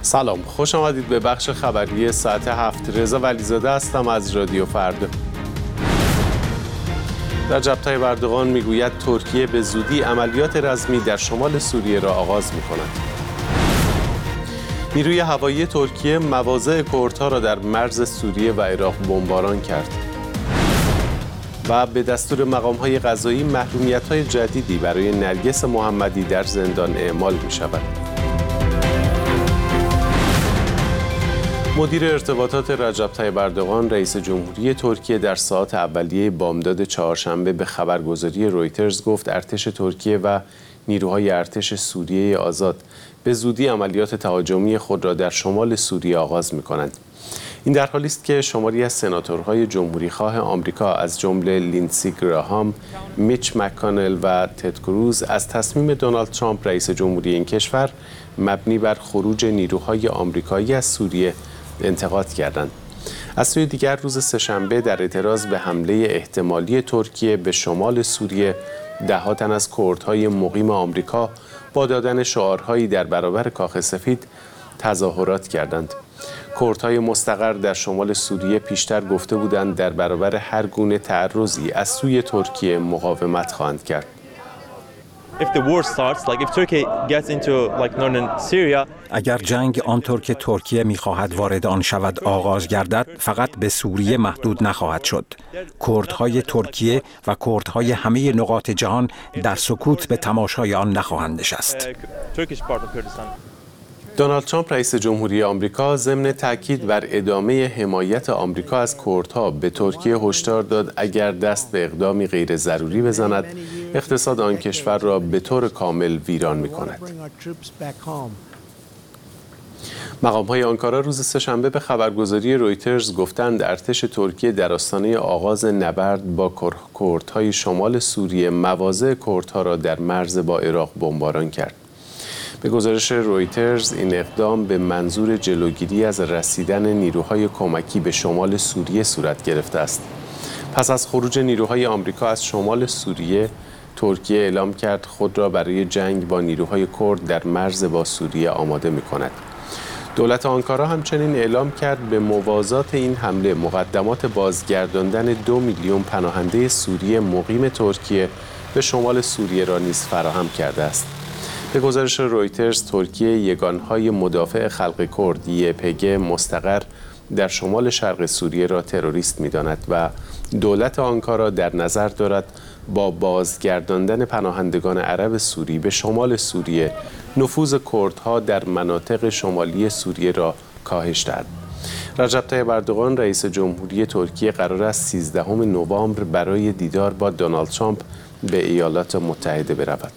سلام، خوش آمدید به بخش خبری ساعت 7. رضا ولیزاده هستم از رادیو فردا. رجب طیب اردوغان میگوید ترکیه به زودی عملیات رزمی در شمال سوریه را آغاز می‌کند. نیروی هوایی ترکیه مواضع کردها را در مرز سوریه و عراق بمباران کرد. و به دستور مقام‌های قضایی محرومیت‌های جدیدی برای نرگس محمدی در زندان اعمال می‌شود. مدیر ارتباطات رجب طیب اردوغان رئیس جمهوری ترکیه در ساعات اولیه بامداد چهارشنبه به خبرگزاری رویترز گفت ارتش ترکیه و نیروهای ارتش سوریه آزاد به زودی عملیات تهاجمی خود را در شمال سوریه آغاز می‌کنند. این در حالی است که شماری از سناتورهای جمهوریخواه آمریکا از جمله لینسی گراهام، میچ مک‌کانل و تد کروز از تصمیم دونالد ترامپ رئیس جمهوری این کشور مبنی بر خروج نیروهای آمریکایی از سوریه انتقاد کردند. از سوی دیگر روز سه‌شنبه در اعتراض به حمله احتمالی ترکیه به شمال سوریه ده‌ها تن از کردهای مقیم آمریکا با دادن شعارهایی در برابر کاخ سفید تظاهرات کردند. کردهای مستقر در شمال سوریه پیشتر گفته بودند در برابر هر گونه تعرضی از سوی ترکیه مقاومت خواهند کرد. اگر جنگ آنطور که ترکیه می‌خواهد وارد آن شود آغاز گردد، فقط به سوریه محدود نخواهد شد. کردهای ترکیه و کردهای همه نقاط جهان در سکوت به تماشای آن نخواهند نشست. دونالد ترامپ رئیس جمهوری آمریکا ضمن تاکید بر ادامه حمایت آمریکا از کردها به ترکیه هشدار داد اگر دست به اقدامی غیر ضروری بزند، اقتصاد آن کشور را به طور کامل ویران می‌کند. مقام‌های آنکارا روز سه‌شنبه به خبرگزاری رویترز گفتند ارتش ترکیه در آستانه آغاز نبرد با کردهای شمال سوریه مواضع کردها را در مرز با عراق بمباران کرد. به گزارش رویترز این اقدام به منظور جلوگیری از رسیدن نیروهای کمکی به شمال سوریه صورت گرفته است. پس از خروج نیروهای آمریکا از شمال سوریه، ترکیه اعلام کرد خود را برای جنگ با نیروهای کرد در مرز با سوریه آماده می‌کند. دولت آنکارا همچنین اعلام کرد به موازات این حمله مقدمات بازگرداندن 2 میلیون پناهنده سوری مقیم ترکیه به شمال سوریه را نیز فراهم کرده است. به گزارش رویترز، ترکیه یگانهای مدافع خلق کرد YPG مستقر در شمال شرق سوریه را تروریست می‌داند و دولت آنکارا در نظر دارد با بازگرداندن پناهندگان عرب سوری به شمال سوریه نفوذ کردها در مناطق شمالی سوریه را کاهش دهد. رجب طیب اردوغان رئیس جمهوری ترکیه قرار است 13 نوامبر برای دیدار با دونالد ترامپ به ایالات متحده برود.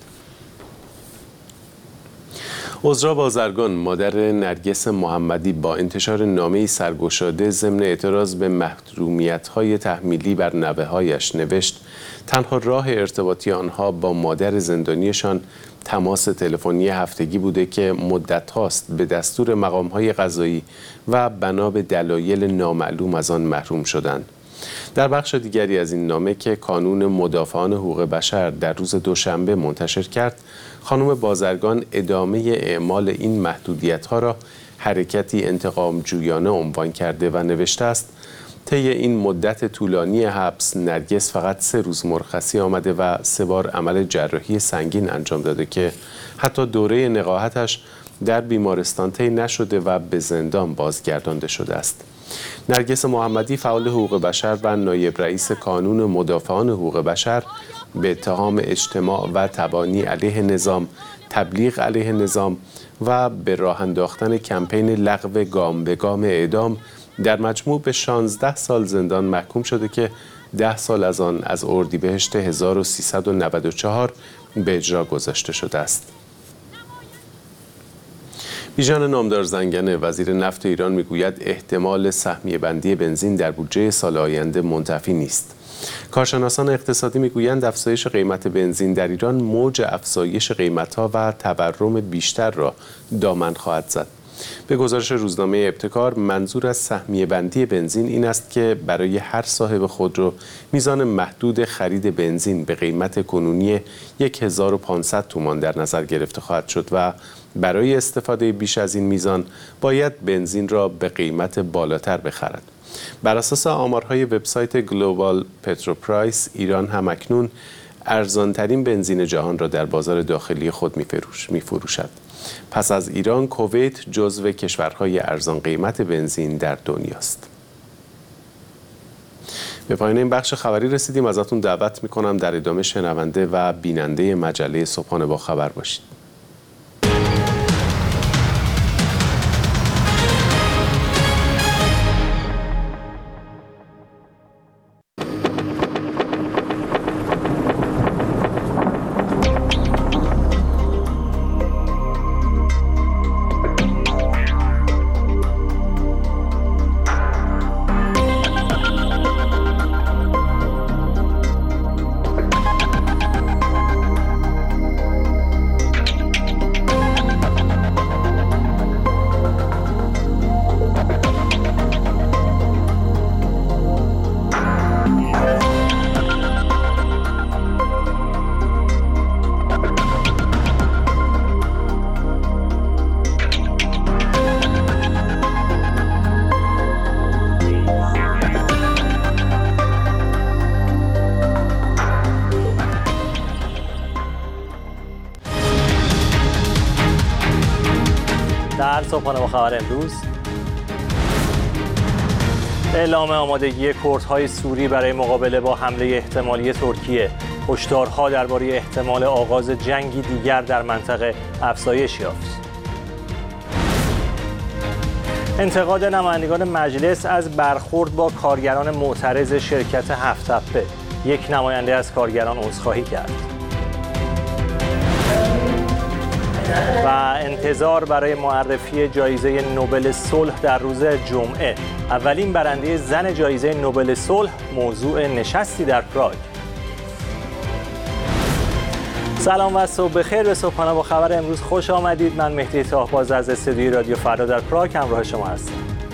عذرا بازرگان مادر نرگس محمدی با انتشار نامه‌ای سرگشاده ضمن اعتراض به محرومیت‌های تحمیلی بر نوه‌هایش نوشت تنها راه ارتباطی آنها با مادر زندانیشان تماس تلفنی هفتگی بوده که مدت هاست به دستور مقام‌های قضایی و بنا به دلایل نامعلوم از آن محروم شدند. در بخش دیگری از این نامه که کانون مدافعان حقوق بشر در روز دوشنبه منتشر کرد، خانم بازرگان ادامه اعمال این محدودیت‌ها را حرکتی انتقام جویانه عنوان کرده و نوشته است طی این مدت طولانی حبس نرگس فقط 3 روز مرخصی آمده و 3 بار عمل جراحی سنگین انجام داده که حتی دوره نقاهتش در بیمارستان طی نشده و به زندان بازگردانده شده است. نرگس محمدی فعال حقوق بشر و نایب رئیس کانون مدافعان حقوق بشر به اتهام اجتماع و تبانی علیه نظام، تبلیغ علیه نظام و به راه انداختن کمپین لغو گام به گام اعدام در مجموع به 16 سال زندان محکوم شده که 10 سال از آن از اردیبهشت 1394 به اجرا گذاشته شده است. بیژن نامدار زنگنه وزیر نفت ایران میگوید احتمال سهمیه بندی بنزین در بودجه سال آینده منتفی نیست. کارشناسان اقتصادی میگویند افزایش قیمت بنزین در ایران موج افزایش قیمت‌ها و تورم بیشتر را دامن خواهد زد. به گزارش روزنامه ابتکار، منظور از سهمیه بندی بنزین این است که برای هر صاحب خودرو میزان محدود خرید بنزین به قیمت کنونی 1500 تومان در نظر گرفته خواهد شد و برای استفاده بیش از این میزان باید بنزین را به قیمت بالاتر بخرد. بر اساس آمارهای وبسایت گلوبال پتروپرایس، ایران همکنون ارزانترین بنزین جهان را در بازار داخلی خود می‌فروشد. پس از ایران، کویت جزو کشورهای ارزان قیمت بنزین در دنیاست. به پایان این بخش خبری رسیدیم. ازتون دعوت می‌کنم در ادامه شنونده و بیننده مجله صبحانه با خبر باشید. در صبحانه با خبر امروز، اعلام آمادگی کردهای سوری برای مقابله با حمله احتمالی ترکیه. هشدارها درباره احتمال آغاز جنگی دیگر در منطقه افزایش یافت. انتقاد نمایندگان مجلس از برخورد با کارگران معترض شرکت هفت‌تپه. یک نماینده از کارگران عذرخواهی کرد. و انتظار برای معرفی جایزه نوبل صلح در روز جمعه. اولین برنده زن جایزه نوبل صلح موضوع نشستی در پراگ. سلام و صبح بخیر. به صبحانه با خبر امروز خوش آمدید. من مهدی طاهباز از استودیوی رادیو فردا در پراگ همراه شما هستم.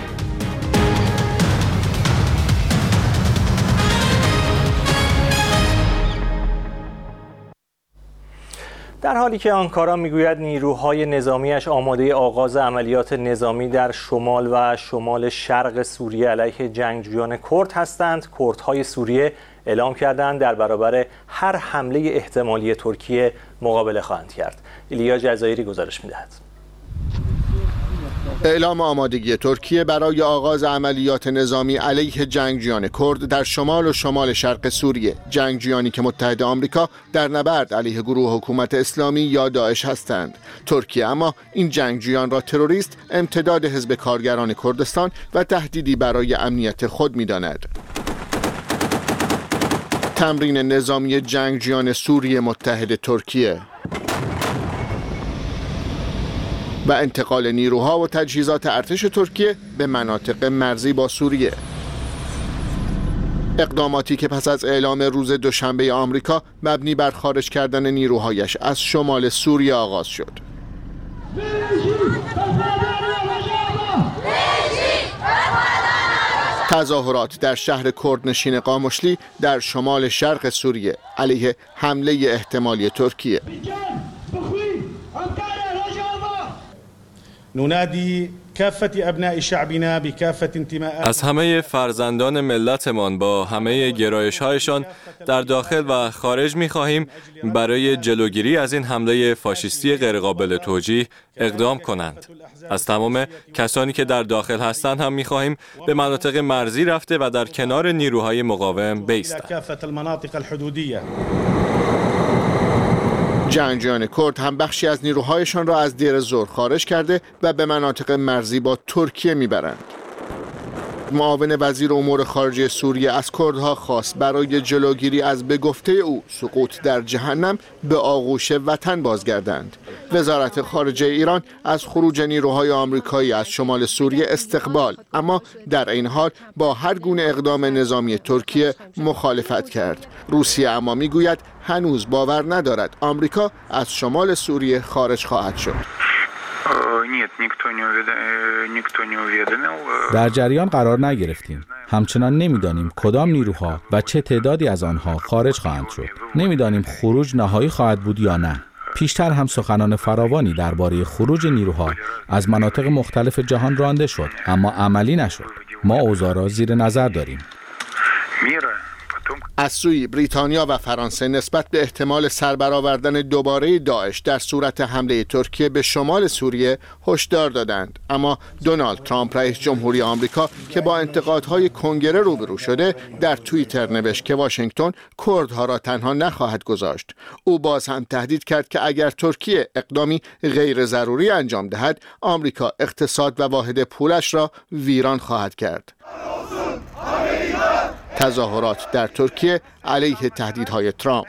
در حالی که آنکارا میگوید نیروهای نظامیش آماده آغاز عملیات نظامی در شمال و شمال شرق سوریه علیه جنگجویان کرد هستند، کردهای سوریه اعلام کردند در برابر هر حمله احتمالی ترکیه مقابله خواهند کرد. ایلیا جزایری گزارش می‌دهد. اعلام آمادگی ترکیه برای آغاز عملیات نظامی علیه جنگجویان کرد در شمال و شمال شرق سوریه، جنگجویانی که متحد آمریکا در نبرد علیه گروه حکومت اسلامی یا داعش هستند. ترکیه اما این جنگجویان را تروریست، امتداد حزب کارگران کردستان و تهدیدی برای امنیت خود می‌داند. تمرین نظامی جنگجویان سوریه متحد ترکیه و انتقال نیروها و تجهیزات ارتش ترکیه به مناطق مرزی با سوریه. اقداماتی که پس از اعلام روز دوشنبه آمریکا مبنی بر خارج کردن نیروهایش از شمال سوریه آغاز شد. تظاهرات در شهر کردنشین قامشلی در شمال شرق سوریه علیه حمله احتمالی ترکیه. ننادي كافة أبناء شعبنا بكافة انتماءات. از همه فرزندان ملتمان با همه گرایش‌هایشان در داخل و خارج می‌خواهیم برای جلوگیری از این حمله فاشیستی غیرقابل توجیه اقدام کنند. از تمام کسانی که در داخل هستند هم می‌خواهیم به مناطق مرزی رفته و در کنار نیروهای مقاوم بایستند. جنگجویان کرد هم بخشی از نیروهایشان را از دیر زور خارج کرده و به مناطق مرزی با ترکیه میبرند. معاون وزیر امور خارجه سوریه از کردها خواست برای جلوگیری از به گفته او سقوط در جهنم به آغوش وطن بازگردند. وزارت خارجه ایران از خروج نیروهای آمریکایی از شمال سوریه استقبال، اما در این حال با هر گونه اقدام نظامی ترکیه مخالفت کرد. روسیه اما میگوید هنوز باور ندارد آمریکا از شمال سوریه خارج خواهد شد. در جریان قرار نگرفتیم. همچنان نمیدانیم کدام نیروها و چه تعدادی از آنها خارج خواهند شد. نمیدانیم خروج نهایی خواهد بود یا نه. پیشتر هم سخنان فراوانی درباره خروج نیروها از مناطق مختلف جهان رانده شد، اما عملی نشد. ما اوضاع را زیر نظر داریم. از سوی بریتانیا و فرانسه نسبت به احتمال سربرآوردن دوباره داعش در صورت حمله ترکیه به شمال سوریه هشدار دادند، اما دونالد ترامپ رئیس جمهوری آمریکا که با انتقادهای کنگره روبرو شده در توییتر نوشت که واشنگتن کردها را تنها نخواهد گذاشت. او باز هم تهدید کرد که اگر ترکیه اقدامی غیر ضروری انجام دهد، آمریکا اقتصاد و واحد پولش را ویران خواهد کرد. تظاهرات در ترکیه علیه تهدیدهای ترامپ.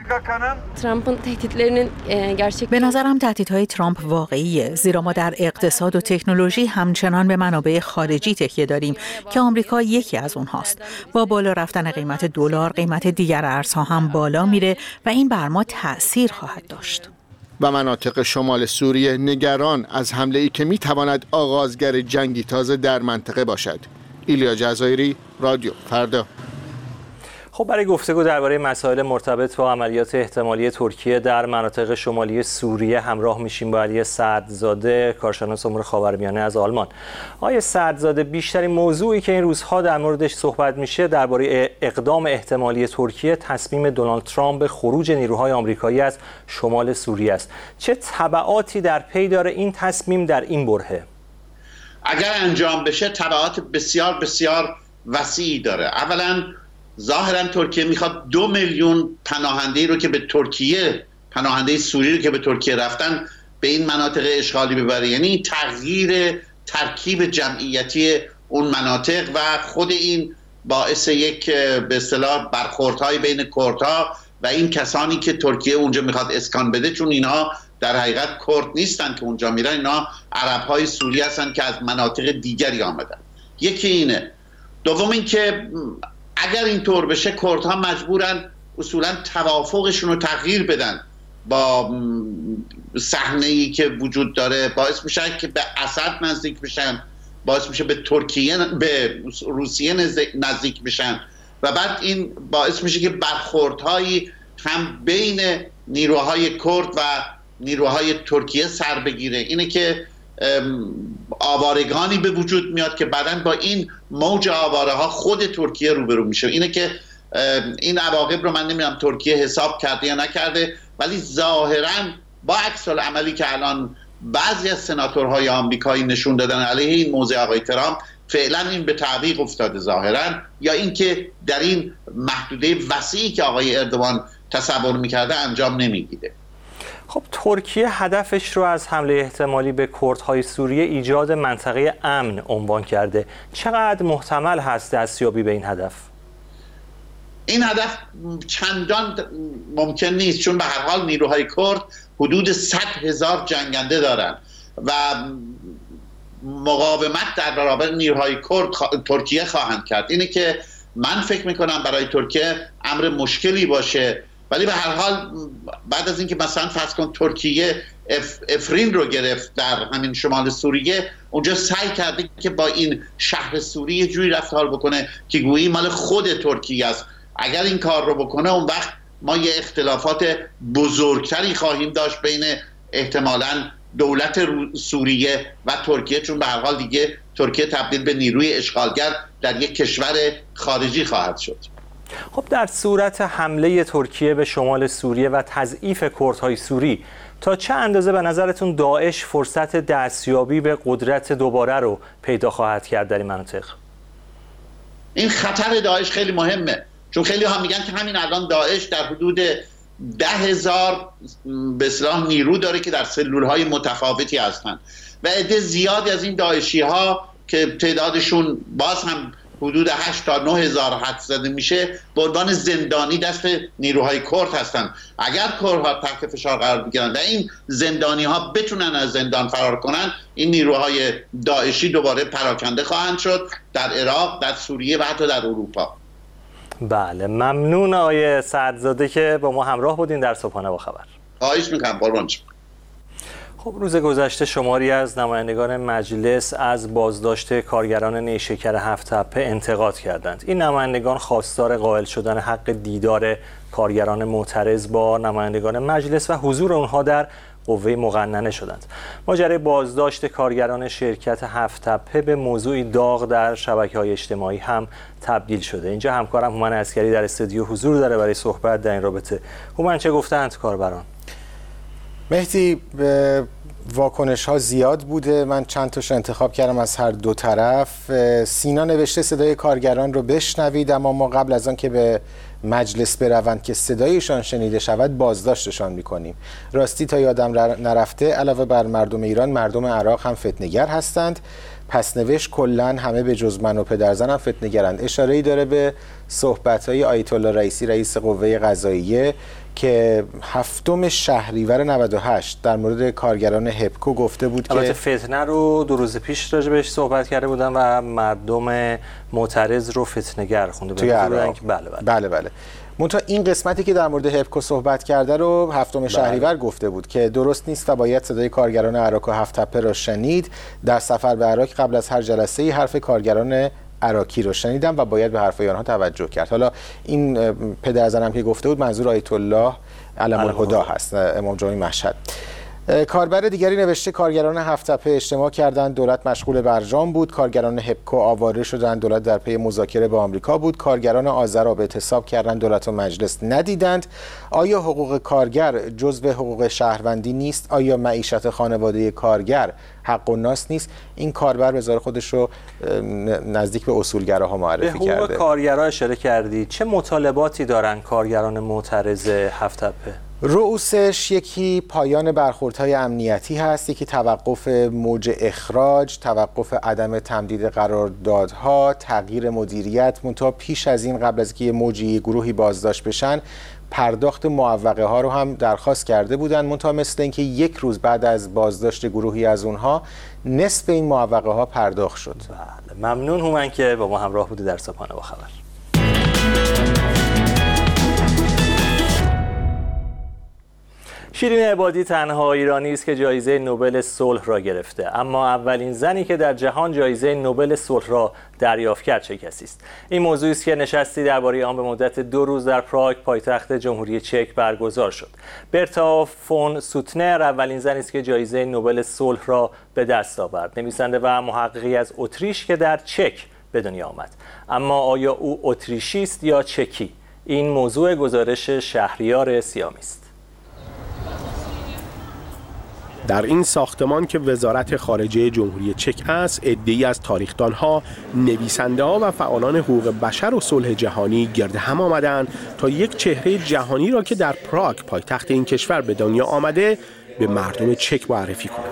به نظرم تهدیدهای ترامپ واقعیه، زیرا ما در اقتصاد و تکنولوژی همچنان به منابع خارجی تکیه داریم که آمریکا یکی از اونهاست. با بالا رفتن قیمت دلار، قیمت دیگر ارزها هم بالا میره و این بر ما تأثیر خواهد داشت. و مناطق شمال سوریه نگران از حمله‌ای که میتواند آغازگر جنگی تازه در منطقه باشد. ایلیا جزایری، رادیو فردا. خب برای گفتگو درباره مسائل مرتبط با عملیات احتمالی ترکیه در مناطق شمالی سوریه همراه میشیم با علی سعدزاده، کارشناس امور خاورمیانه از آلمان. آقای سعدزاده، بیشترین موضوعی که این روزها در موردش صحبت میشه درباره اقدام احتمالی ترکیه تصمیم دونالد ترامپ به خروج نیروهای آمریکایی از شمال سوریه است. چه تبعاتی در پی داره این تصمیم در این برهه؟ اگر انجام بشه تبعات بسیار بسیار وسیعی داره. اولا ظاهرا ترکیه میخواد 2 میلیون پناهنده رو که به ترکیه، پناهنده سوری رو که به ترکیه رفتن، به این مناطق اشغالی ببره. یعنی تغییر ترکیب جمعیتی اون مناطق و خود این باعث یک به اصطلاح برخوردهای بین کردها و این کسانی که ترکیه اونجا میخواد اسکان بده، چون اینها در حقیقت کرد نیستن که اونجا میرن، اینا عربهای سوری هستن که از مناطق دیگری آمدن. یکی اینه. دوم این که اگر اینطور بشه کردها مجبورن اصولا توافقشون رو تغییر بدن با صحنه‌ای که وجود داره، باعث میشه که به اسد نزدیک بشن، باعث میشه به ترکیه، به روسیه نزدیک بشن و بعد این باعث میشه که برخوردهایی هم بین نیروهای کرد و نیروهای ترکیه سر بگیره. اینه که آوارگانی به وجود میاد که بعداً با این موج آواره ها خود ترکیه روبرو میشه. اینه که این عواقب رو من نمیدونم ترکیه حساب کرده یا نکرده، ولی ظاهراً با عکس العملی که الان بعضی از سناتورهای آمریکایی نشون دادن علیه این موضع آقای ترامپ، فعلا این به تعویق افتاده ظاهراً، یا اینکه در این محدوده وسیعی که آقای اردوان تصور میکرده انجام نمیگیره. خب ترکیه هدفش رو از حمله احتمالی به کردهای سوریه ایجاد منطقه امن عنوان کرده. چقدر محتمل هست دستیابی به این هدف؟ این هدف چندان ممکن نیست، چون به هر حال نیروهای کرد حدود 100,000 جنگنده دارن و مقاومت در برابر نیروهای کرد ترکیه خواهند کرد. اینه که من فکر میکنم برای ترکیه امر مشکلی باشه، ولی به هر حال بعد از اینکه مثلا فرض کن ترکیه افرین رو گرفت در همین شمال سوریه، اونجا سعی کرده که با این شهر سوریه جوری رفتار بکنه که گویی مال خود ترکیه است. اگر این کار رو بکنه اون وقت ما یه اختلافات بزرگتری خواهیم داشت بین احتمالاً دولت سوریه و ترکیه، چون به هر حال دیگه ترکیه تبدیل به نیروی اشغالگر در یک کشور خارجی خواهد شد. خب در صورت حمله ترکیه به شمال سوریه و تضعیف کردهای سوری، تا چه اندازه به نظرتون داعش فرصت دستیابی به قدرت دوباره رو پیدا خواهد کرد در این مناطق؟ این خطر داعش خیلی مهمه، چون خیلی ها میگن که همین الان داعش در حدود 10,000 به اصطلاح نیرو داره که در سلولهای متفاوتی هستن و عده زیادی از این داعشی ها که تعدادشون باز هم حدود 8 تا 9,000 حد زده میشه به عنوان زندانی دست نیروهای کرد هستن. اگر کردها تحت فشار قرار بگیرن و این زندانی ها بتونن از زندان فرار کنن، این نیروهای داعشی دوباره پراکنده خواهند شد در عراق، در سوریه و حتی در اروپا. بله، ممنون آقای سعدزاده که با ما همراه بودین در صبحانه با خبر. خواهش میکنم قربان شما. خب روز گذشته شماری از نمایندگان مجلس از بازداشت کارگران نیشکر هفت تپه انتقاد کردند. این نمایندگان خواستار قائل شدن حق دیدار کارگران معترض با نمایندگان مجلس و حضور آنها در قوه مقننه شدند. ماجرای بازداشت کارگران شرکت هفت تپه به موضوعی داغ در شبکه‌های اجتماعی هم تبدیل شده. اینجا همکارم هومن عسکری در استودیو حضور داره برای صحبت در این رابطه. هومن، چه گفتند کاربران؟ مهدی، واکنش ها زیاد بوده. من چند تاش انتخاب کردم از هر دو طرف. سینا نوشته صدای کارگران رو بشنوید، اما ما قبل از آن که به مجلس بروند که صدایشان شنیده شود بازداشتشان میکنیم. راستی تا یادم نرفته علاوه بر مردم ایران، مردم عراق هم فتنه‌گر هستند. پس نوشت کلن همه به جز من و پدرزنم فتنه‌گرند. اشاره‌ای داره به صحبت‌های آیت الله رئیسی رئیس قوه قضاییه که 7 شهریور 98 در مورد کارگران هپکو گفته بود که فتنه رو 2 روز پیش راجع بهش صحبت کرده بودن و مردم معترض رو فتنه‌گر خونده توی عراق. بله. منتها این قسمتی که در مورد هپکو صحبت کرده رو 7 شهریور گفته بود که درست نیست و باید صدای کارگران عراق و هفت تپه را شنید. در سفر به عراق قبل از هر جلسه‌ای حرف کارگران عراقی رو شنیدم و باید به حرفای آنها توجه کرد. حالا این پدرزنم که گفته بود منظور آیت الله علم الهدی هست، امام جمعه مشهد. کاربر دیگری نوشته کارگران هفت تپه اجتماع کردند، دولت مشغول برجام بود. کارگران هپکو آواره شدند، دولت در پی مذاکره با آمریکا بود. کارگران آذرا به اعتصاب کردند، دولت و مجلس ندیدند. آیا حقوق کارگر جزو حقوق شهروندی نیست؟ آیا معیشت خانواده کارگر حق الناس نیست؟ این کاربر به ظاهر خودش رو نزدیک به اصولگراها معرفی کرده. به حقوق کارگرها اشاره کردی. چه مطالباتی دارن کارگران معترض هفت تپه؟ رؤوسش یکی پایان برخوردهای امنیتی هست، یکی توقف موج اخراج، توقف عدم تمدید قراردادها، تغییر مدیریت. منتها پیش از این قبل از که موجی گروهی بازداشت بشن پرداخت معوقه ها رو هم درخواست کرده بودن. منتها مثل اینکه 1 روز بعد از بازداشت گروهی از اونها نصف این معوقه ها پرداخت شد. بله، ممنون هومن که با ما همراه بودی در صبحانه با خبر. شیرین عبادی تنها ایرانی است که جایزه نوبل صلح را گرفته، اما اولین زنی که در جهان جایزه نوبل صلح را دریافت کرد چه کسی است؟ این موضوعی است که نشستی درباره آن به مدت 2 روز در پراگ پایتخت جمهوری چک برگزار شد. برتا فون سوتنر اولین زنی است که جایزه نوبل صلح را به دست آورد. نویسنده و محققی از اتریش که در چک به دنیا آمد. اما آیا او اتریشی است یا چکی؟ این موضوع گزارش شهریار سیامی است. در این ساختمان که وزارت خارجه جمهوری چک است، عده‌ای از تاریخ‌دان‌ها، نویسنده‌ها و فعالان حقوق بشر و صلح جهانی گرد هم آمدند تا یک چهره جهانی را که در پراگ پایتخت این کشور به دنیا آمده به مردم چک معرفی کنند.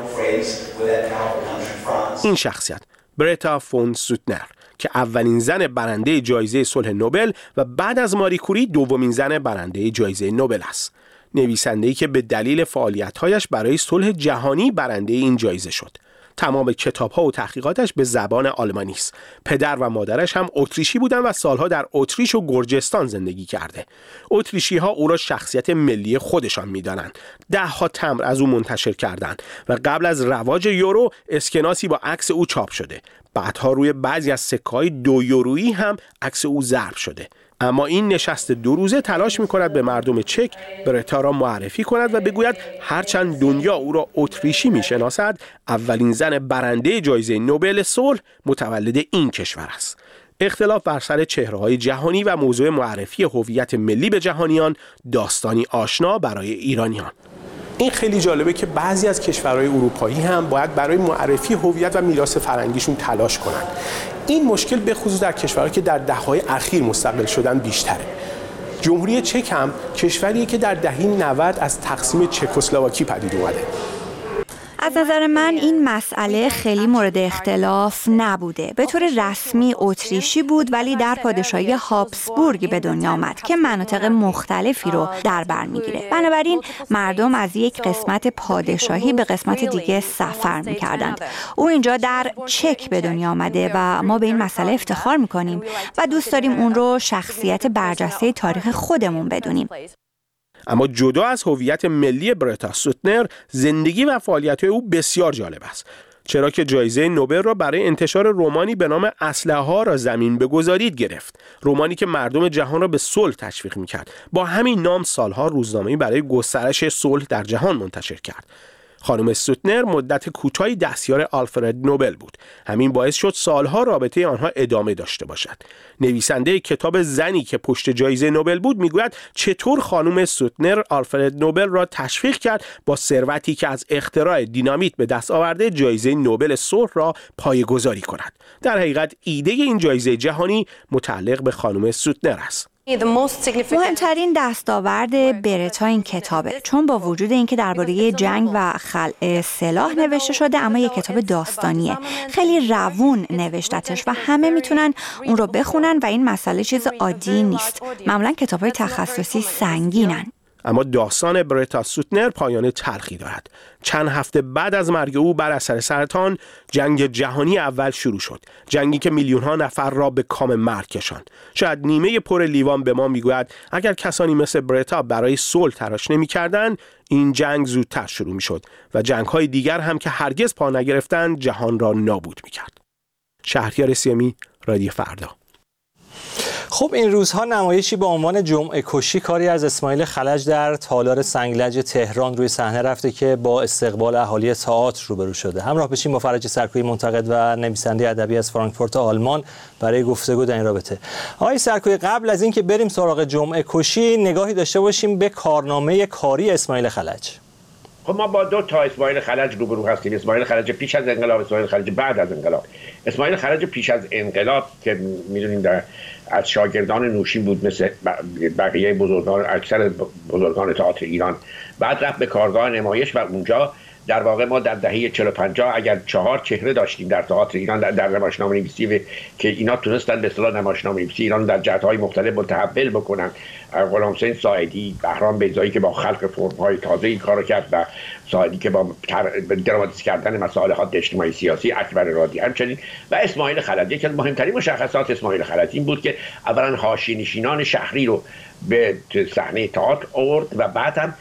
این شخصیت برتا فون سوتنر که اولین زن برنده جایزه صلح نوبل و بعد از ماری کوری دومین زن برنده جایزه نوبل است. نویسنده‌ای که به دلیل فعالیت‌هایش برای صلح جهانی برنده این جایزه شد. تمام کتاب‌ها و تحقیقاتش به زبان آلمانی است. پدر و مادرش هم اتریشی بودند و سالها در اتریش و گرجستان زندگی کرده. اتریشی‌ها او را شخصیت ملی خودشان می‌دانند. 10 تمبر از او منتشر کردند و قبل از رواج یورو اسکناسی با عکس او چاپ شده. بعدها روی بعضی از سکه‌های 2 یورویی هم عکس او ضرب شده. اما این نشست 2 روزه تلاش می‌کند به مردم چک برتا را معرفی کند و بگوید هرچند دنیا او را اتریشی می‌شناسد، اولین زن برنده جایزه نوبل صلح متولد این کشور است. اختلاف بر سر چهره‌های جهانی و موضوع معرفی هویت ملی به جهانیان داستانی آشنا برای ایرانیان. این خیلی جالبه که بعضی از کشورهای اروپایی هم باید برای معرفی هویت و میراث فرهنگیشون تلاش کنند. این مشکل به خصوص در کشورهایی که در دهه‌های اخیر مستقل شدن بیشتره. جمهوری چک هم کشوریه که در دهه 90 از تقسیم چکسلواکی پدید اومده. از نظر من این مسئله خیلی مورد اختلاف نبوده. به طور رسمی اتریشی بود ولی در پادشاهی هابسبورگ به دنیا آمد که مناطق مختلفی رو در بر میگیره. بنابراین مردم از یک قسمت پادشاهی به قسمت دیگه سفر میکردند. او اینجا در چک به دنیا آمده و ما به این مسئله افتخار میکنیم و دوست داریم اون رو شخصیت برجسته تاریخ خودمون بدونیم. اما جدا از هویت ملی برتا سوتنر، زندگی و فعالیت‌های او بسیار جالب است، چرا که جایزه نوبل را برای انتشار رمانی به نام اسلحه‌ها را زمین بگذارید گرفت. رمانی که مردم جهان را به صلح تشویق می‌کرد. با همین نام سالها روزنامه‌ای برای گسترش صلح در جهان منتشر کرد. خانم سوتنر مدت کوتاهی دستیار آلفرد نوبل بود. همین باعث شد سالها رابطه آنها ادامه داشته باشد. نویسنده کتاب زنی که پشت جایزه نوبل بود میگوید چطور خانم سوتنر آلفرد نوبل را تشویق کرد با ثروتی که از اختراع دینامیت به دست آورده جایزه نوبل صلح را پایه‌گذاری کند. در حقیقت ایده این جایزه جهانی متعلق به خانم سوتنر است. مهمترین دستاورد برتا این کتابه، چون با وجود اینکه درباره جنگ و خلع سلاح نوشته شده اما یک کتاب داستانیه. خیلی روون نوشتتش و همه میتونن اون رو بخونن و این مسئله چیز عادی نیست. معمولا کتاب‌های تخصصی سنگینن. اما داستان برتا سوتنر پایان تلخی دارد. چند هفته بعد از مرگ او بر اثر سرطان، جنگ جهانی اول شروع شد. جنگی که میلیون‌ها نفر را به کام مرگ کشاند. شاید نیمه پر لیوان به ما میگوید اگر کسانی مثل برتا برای صلح تلاش نمی‌کردند، این جنگ زودتر شروع می‌شد و جنگ‌های دیگر هم که هرگز پا نگرفتند جهان را نابود می‌کرد. شهریار سیمی، رادیو فردا. خب این روزها نمایشی با عنوان جمعه کشی کاری از اسماعیل خلج در تالار سنگلج تهران روی صحنه رفته که با استقبال اهالی تئاتر روبرو شده. همراه بشیم با فرج سرکویی، منتقد و نویسنده ادبی از فرانکفورت آلمان برای گفتگو در این رابطه. آقای سرکویی، قبل از اینکه بریم سراغ جمعه کشی نگاهی داشته باشیم به کارنامه کاری اسماعیل خلج. خب ما با دو تا اسماعیل خلج روبرو هستیم. اسماعیل خلج پیش از انقلاب، اسماعیل خلج بعد از انقلاب. اسماعیل خلج پیش از انقلاب که می‌دونیم از شاگردان نوشین بود مثل بقیه بزرگان، اکثر بزرگان تئاتر ایران. بعد رفت به کارگاه نمایش و اونجا در واقع ما در دهه 40-50 اگر 4 چهره داشتیم در تئاتر ایران در نمایشنامه‌نویسی که اینا تونستن به اصطلاح نمایشنامه‌نویسی ایران در جهت‌های مختلف متحول بکنن. غلامحسین ساعدی، بهرام بیضایی که با خلق فرم‌های تازه‌ای کارو کرد و ساعدی که با دراماتیزه کردن مصالحات اجتماعی سیاسی، اکبر رادی همچنین، و اسماعیل خلج. یکی از مهمترین مشخصات اسماعیل خلج این بود که اولا حاشیه‌نشینان شهری رو به صحنه تئاتر آورد و بعد هم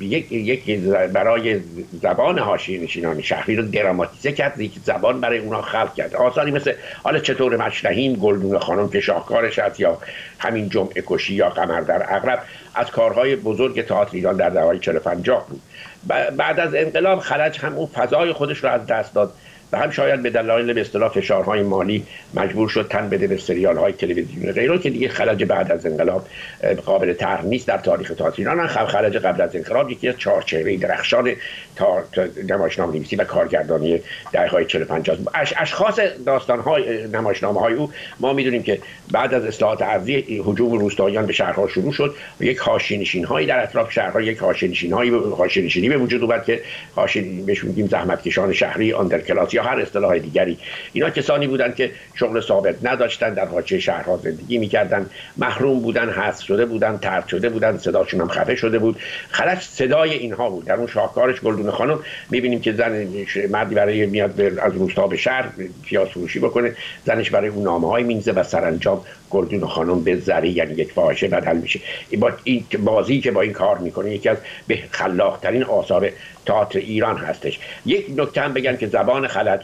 یک برای زبان حاشیه‌نشینان شهری رو دراماتیزه کرد، یک زبان برای اونها خلق کرد. آثاری مثل حالا چطور مشرحیم، گلدون خانم که شاهکارش است، یا همین جمعه کشی یا قمر در عقرب از کارهای بزرگ تئاتر ایران در دهه‌های 40-50 بود. بعد از انقلاب خلج هم اون فضای خودش رو از دست داد و هم شاید به دلایل به اصطلاح فشارهای مالی مجبور شد تن بده به سریال‌های تلویزیونی غیره که دیگه خلج بعد از انقلاب قابل طرح نیست در تاریخ تئاتر ایران. خلج قبل از انقلاب یکی از 4 چهره درخشان نمایشنامه‌نویسی و کارگردانی دهه‌های 40-50 بود. اشخاص داستان‌های نمایشنامه‌های او ما می‌دونیم که بعد از اصلاحات ارضی هجوم روستاییان به شهرها شروع شد و یک حاشیه‌نشین‌هایی در اطراف شهرها، یک حاشیه‌نشینی به وجود اومد که بهش میگیم زحمتکشان شهری، آندرکلاس یا هر اصطلاح دیگری. اینا کسانی بودند که شغل ثابت نداشتن، در حاشیه شهرها زندگی می‌کردن، محروم بودن، حذف شده بودن، طرد شده بودن، صداشون هم خفه شده بود. خلج صدای اینها بود. در اون شاهکارش گلدون خانم می‌بینیم که مردی برای میاد از روستا به شهر پیاز فروشی بکنه، زنش برای اون نامه‌های می‌نویسه و سرانجام گلدون خانم به ذری یعنی یک فاحشه بدل میشه. این بازی که با این کار میکنه یکی از به خلاق‌ترین آثار تئاتر ایران هستش. یک نکته هم بگن که زبان خلج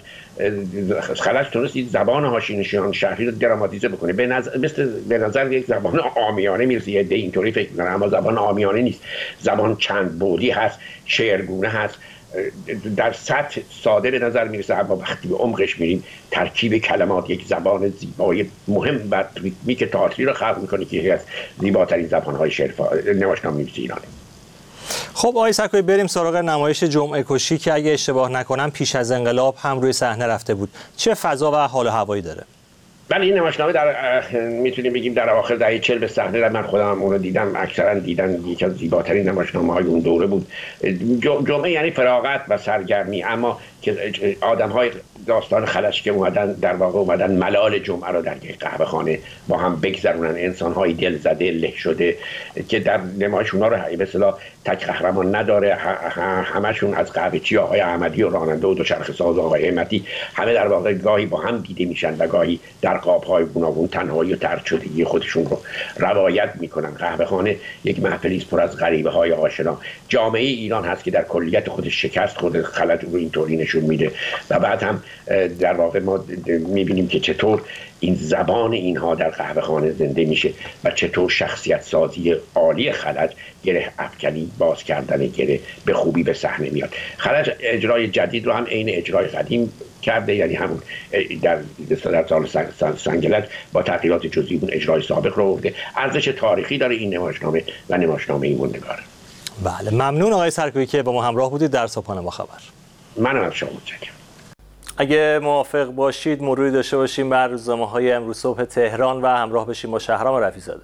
تونست زبان حاشیه‌نشینان شهری رو دراماتیزه بکنه. به نظر یک زبان عامیانه میرسه، یه اینطوری فکر میکنه، اما زبان عامیانه نیست. زبان چند بعدی هست، شعرگونه هست، در سطح ساده به نظر میرسه، اما وقتی به عمقش میریم ترکیب کلمات یک زبان زیبای مهم و ریتمیک تئاتری رو خلق میکنه که یکی از زیباترین زبان‌های نمایشنامه‌نویسی ایرانه. خب آقای سرکویی، بریم سراغ نمایش جمعه کشی که اگه اشتباه نکنم پیش از انقلاب هم روی صحنه رفته بود. چه فضا و حال و هوایی داره؟ بله، این نمایشنامه میتونیم بگیم در اواخر دهه 40 به صحنه رفت. من خودم اون رو دیدم، اکثرا دیدن، یکی از زیباترین نمایشنامه‌های اون دوره بود. جمعه یعنی فراغت و سرگرمی، اما که آدم‌های داستان خلج که در واقع اومدن ملال جمعه رو در یک قهوه خانه با هم بگذرونن، انسان‌های دل زده له شده که در نمایش اونا رو به اصطلاح تک قهرمان نداره، همشون از قهوه‌چی آقای احمدی و راننده و دوچرخه ساز آقای همتی همه در واقع گاهی با هم دیده میشن و گاهی در قاب‌های گوناگون تنهایی و طرد شدگی خودشون رو روایت میکنن. قهوه خانه یک محفلی است پر از غریبه‌های آشنا. جامعه ایران هست که در کلیت خودش شکست خود خلج رو اینطوری نشون میده و بعد هم در واقع ما میبینیم که چطور این زبان اینها در قهوه خانه زنده میشه و چطور شخصیت سازی عالی خلج گره افکنی باز کردن گره به خوبی به صحنه میاد. خلج اجرای جدید رو هم عین اجرای قدیم کرده، یعنی همون در سال سنگلج با تغییرات جزئی اون اجرای سابق رو آورده. ارزش تاریخی داره این نمایشنامه و نمایشنامه این موندگاره. بله، ممنون آقای سرکویی که با ما همراه بودید در صبحانه با خبر. منم از شما متشکرم. اگه موافق باشید مروری داشته باشیم بر روزنامه‌های امروز صبح تهران و همراه بشیم با شهرام رفیع‌زاده.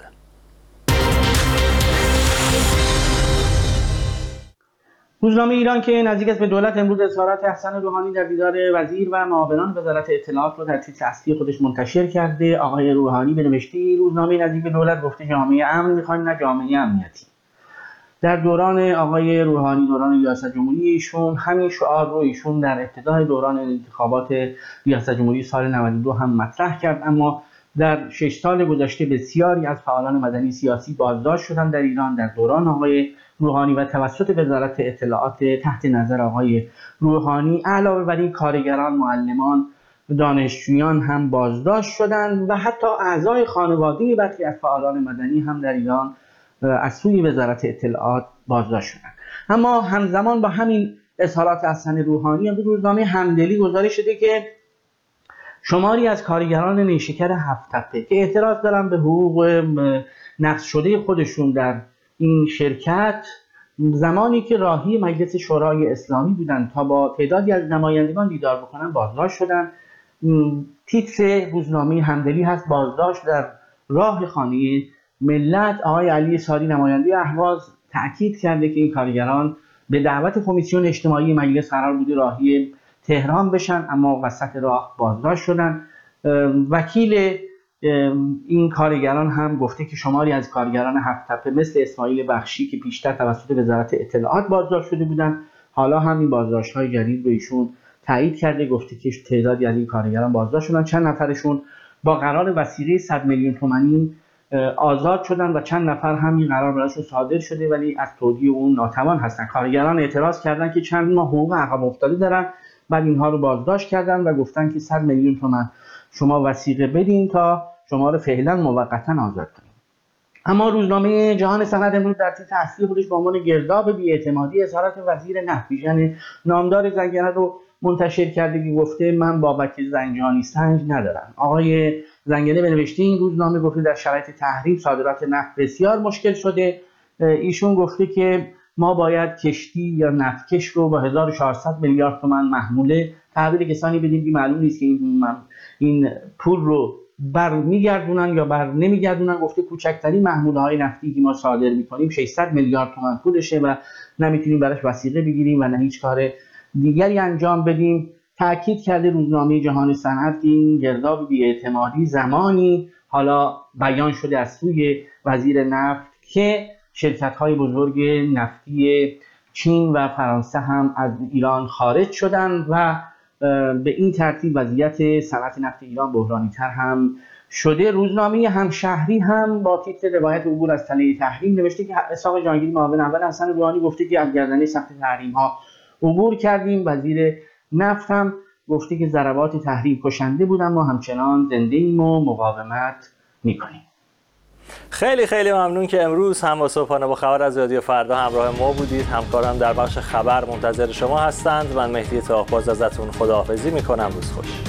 روزنامه ایران که نزدیک است به دولت امروز اظهارات حسن روحانی در دیدار وزیر و معاونان وزارت اطلاعات رو در تیتر اصلی خودش منتشر کرده. آقای روحانی به نوشته روزنامه نزدیک به دولت گفته جامعه امن می‌خوایم نه جامعه امنیتی. در دوران آقای روحانی، دوران ریاست جمهوری ایشون، همین شعار رو ایشون در ابتدای دوران انتخابات ریاست جمهوری سال 92 هم مطرح کرد، اما در 6 سال گذشته بسیاری از فعالان مدنی سیاسی بازداشت شدند در ایران در دوران آقای روحانی و توسط وزارت اطلاعات تحت نظر آقای روحانی. علاوه بر این کارگران، معلمان، دانشجویان هم بازداشت شدند و حتی اعضای خانواده برخی از فعالان مدنی هم در ایران از سوی وزارت اطلاعات بازداشت شدند. اما همزمان با همین اظهارات حسن روحانی امروز روزنامه همدلی گزارش شده که شماری از کارگران نیشکر هفت تپه که اعتراض دارن به حقوق نقض شده خودشون در این شرکت، زمانی که راهی مجلس شورای اسلامی بودند تا با تعدادی از نمایندگان دیدار بکنن بازداشت شدند. تیتر روزنامه همدلی هست بازداشت در راه خانه ملت. آقای علی صادی نماینده اهواز تأکید کرده که این کارگران به دعوت کمیسیون اجتماعی مجلس قرار بوده راهی تهران بشن اما وسط راه بازداشت شدن. وکیل این کارگران هم گفته که شماری از کارگران هفت تپه مثل اسماعیل بخشی که پیشتر توسط وزارت اطلاعات بازداشت شده بودند حالا هم این بازداشت‌های جدید رو ایشون تایید کرده، گفته که تعدادی از این کارگران بازداشت شدن، چند نفرشون با قرار وثیقه 100 میلیون تومانی آزاد شدن و چند نفر هم این قرار براشون صادر شده ولی از تودیع اون ناتوان هستن. کارگران اعتراض کردن که چند ماه حقوق عقب افتاده دارن، بعد اینها رو بازداشت کردن و گفتن که 100 میلیون تومان شما وثیقه بدین تا شما رو فعلا موقتا آزاد کنیم. اما روزنامه جهان سند امروز در تیتر اصلی خودش با عنوان گرداب بی‌اعتمادی اظهارات وزیر نفت یعنی نامدار زنگنه رو منتشر کرده که گفته من بابک زنجانی سنج ندارم. آقای زنگنه به نوشته این روزنامه گفته در شرایط تحریم صادرات نفت بسیار مشکل شده. ایشون گفته که ما باید کشتی یا نفتکش رو با 1400 میلیارد تومان محموله تحویل کسانی بدیم که معلوم نیست که این پول رو بر میگردونن یا بر نمیگردونن. گفته کوچکترین محموله های نفتی که ما صادر میکنیم 600 میلیارد تومان پولشه و نمیتونیم براش وثیقه بگیریم و نه هیچ کار دیگری انجام بدیم. تأکید کرده روزنامه جهان صنعت این گرداب بی‌اعتمادی زمانی حالا بیان شده از سوی وزیر نفت که شرکت‌های بزرگ نفتی چین و فرانسه هم از ایران خارج شدند و به این ترتیب وضعیت صنعت نفت ایران بحرانی‌تر هم شده. روزنامه همشهری هم با تیتر روایت عبور از تله تحریم نوشته که اسحاق جهانگیری معاون اول حسن روحانی گفته که از گردنه سخت تحریم‌ها عبور کردیم. وزیر نفت هم گفته که ضربات تحریم کشنده بودن، ما همچنان زنده ایم و مقاومت میکنیم. خیلی خیلی ممنون که امروز هم با صبحانه با خبر از رادیو فردا همراه ما بودید. همکاران در بخش خبر منتظر شما هستند. من مهدی طاهرباز ازتون خداحافظی میکنم. روز خوش.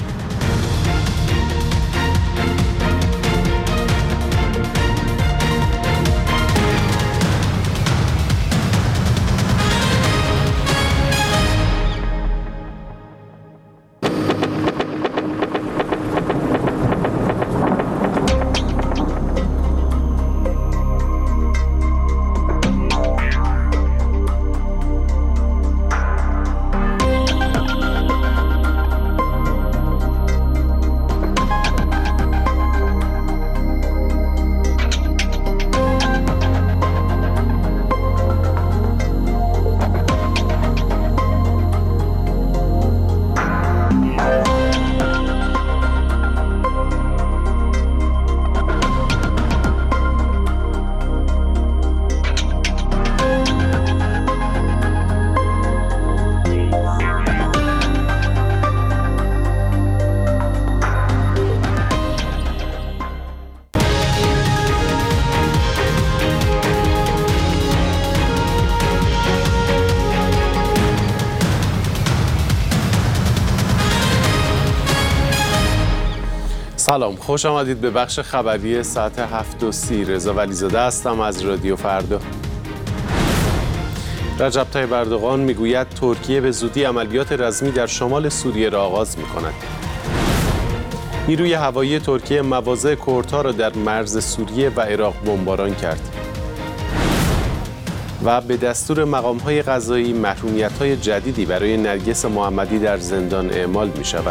سلام، خوش آمدید به بخش خبری ساعت 7:30. رضا ولیزاده هستم از رادیو فردا. رجب طیب اردوغان میگوید ترکیه به زودی عملیات رزمی در شمال سوریه را آغاز می‌کند. نیروی هوایی ترکیه مواضع کردها را در مرز سوریه و عراق بمباران کرد. و به دستور مقام‌های قضایی محرومیت‌های جدیدی برای نرگس محمدی در زندان اعمال می‌شود.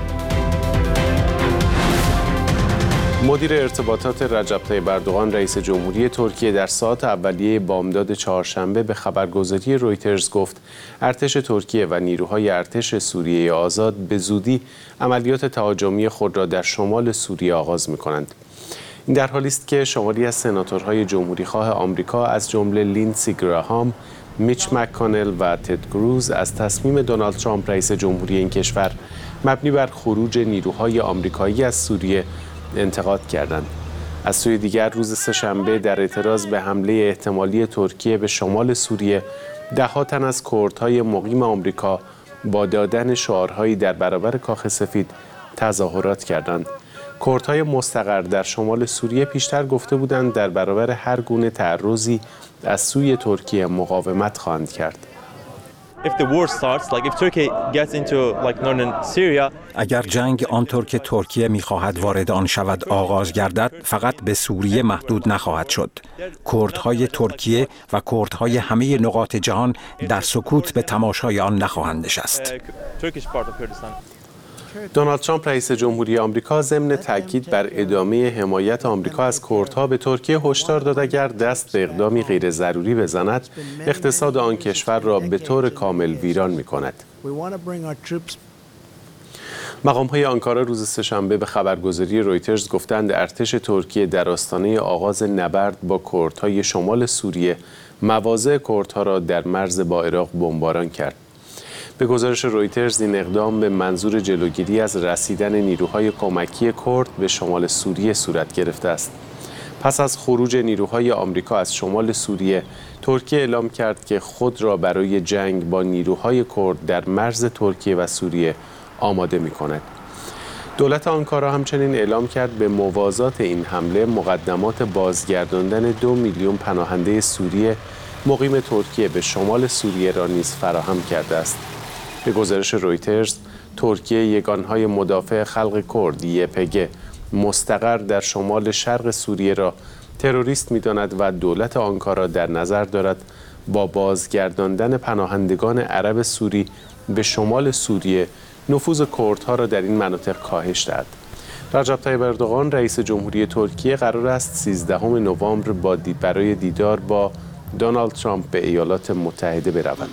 مدیر ارتباطات رجب طیب اردوغان رئیس جمهوری ترکیه در ساعات اولیه بامداد چهارشنبه به خبرگزاری رویترز گفت ارتش ترکیه و نیروهای ارتش سوریه آزاد به زودی عملیات تهاجمی خود را در شمال سوریه آغاز می‌کنند. این در حالی است که شماری از سناتورهای جمهوریخواه آمریکا از جمله لیندسی گراهام، میچ مک‌کانل و تد کروز از تصمیم دونالد ترامپ رئیس جمهوری این کشور مبنی بر خروج نیروهای آمریکایی از سوریه انتقاد کردند. از سوی دیگر روز سه‌شنبه در اعتراض به حمله احتمالی ترکیه به شمال سوریه ده‌ها تن از کردهای مقیم آمریکا با دادن شعارهایی در برابر کاخ سفید تظاهرات کردند. کردهای مستقر در شمال سوریه پیشتر گفته بودند در برابر هر گونه تعرضی از سوی ترکیه مقاومت خواهند کرد. اگر جنگ آنطور که ترکیه می‌خواهد وارد آن شود آغاز گردد، فقط به سوریه محدود نخواهد شد. کردهای ترکیه و کردهای همه نقاط جهان در سکوت به تماشای آن نخواهند نشست. دونالد ترامپ رئیس جمهوری آمریکا ضمن تاکید بر ادامه حمایت آمریکا از کردها به ترکیه هشدار داد اگر دست به اقدامی غیر ضروری بزند، اقتصاد آن کشور را به طور کامل ویران می‌کند. مقام‌های آنکارا روز سه‌شنبه به خبرگزاری رویترز گفتند ارتش ترکیه در آستانه آغاز نبرد با کردهای شمال سوریه مواضع کردها را در مرز با عراق بمباران کرد. به گزارش رویترز این اقدام به منظور جلوگیری از رسیدن نیروهای کمکی کرد به شمال سوریه صورت گرفته است. پس از خروج نیروهای آمریکا از شمال سوریه، ترکیه اعلام کرد که خود را برای جنگ با نیروهای کرد در مرز ترکیه و سوریه آماده می‌کند. دولت آنکارا همچنین اعلام کرد به موازات این حمله مقدمات بازگرداندن 2 میلیون پناهنده سوریه مقیم ترکیه به شمال سوریه را نیز فراهم کرده است. به گزارش رویترز، ترکیه یگانهای مدافع خلق کرد YPG مستقر در شمال شرق سوریه را تروریست می‌داند و دولت آنکارا در نظر دارد با بازگرداندن پناهندگان عرب سوری به شمال سوریه نفوذ کردها را در این مناطق کاهش دهد. رجب طیب اردوغان رئیس جمهوری ترکیه قرار است 13 نوامبر برای دیدار با دونالد ترامپ به ایالات متحده برود.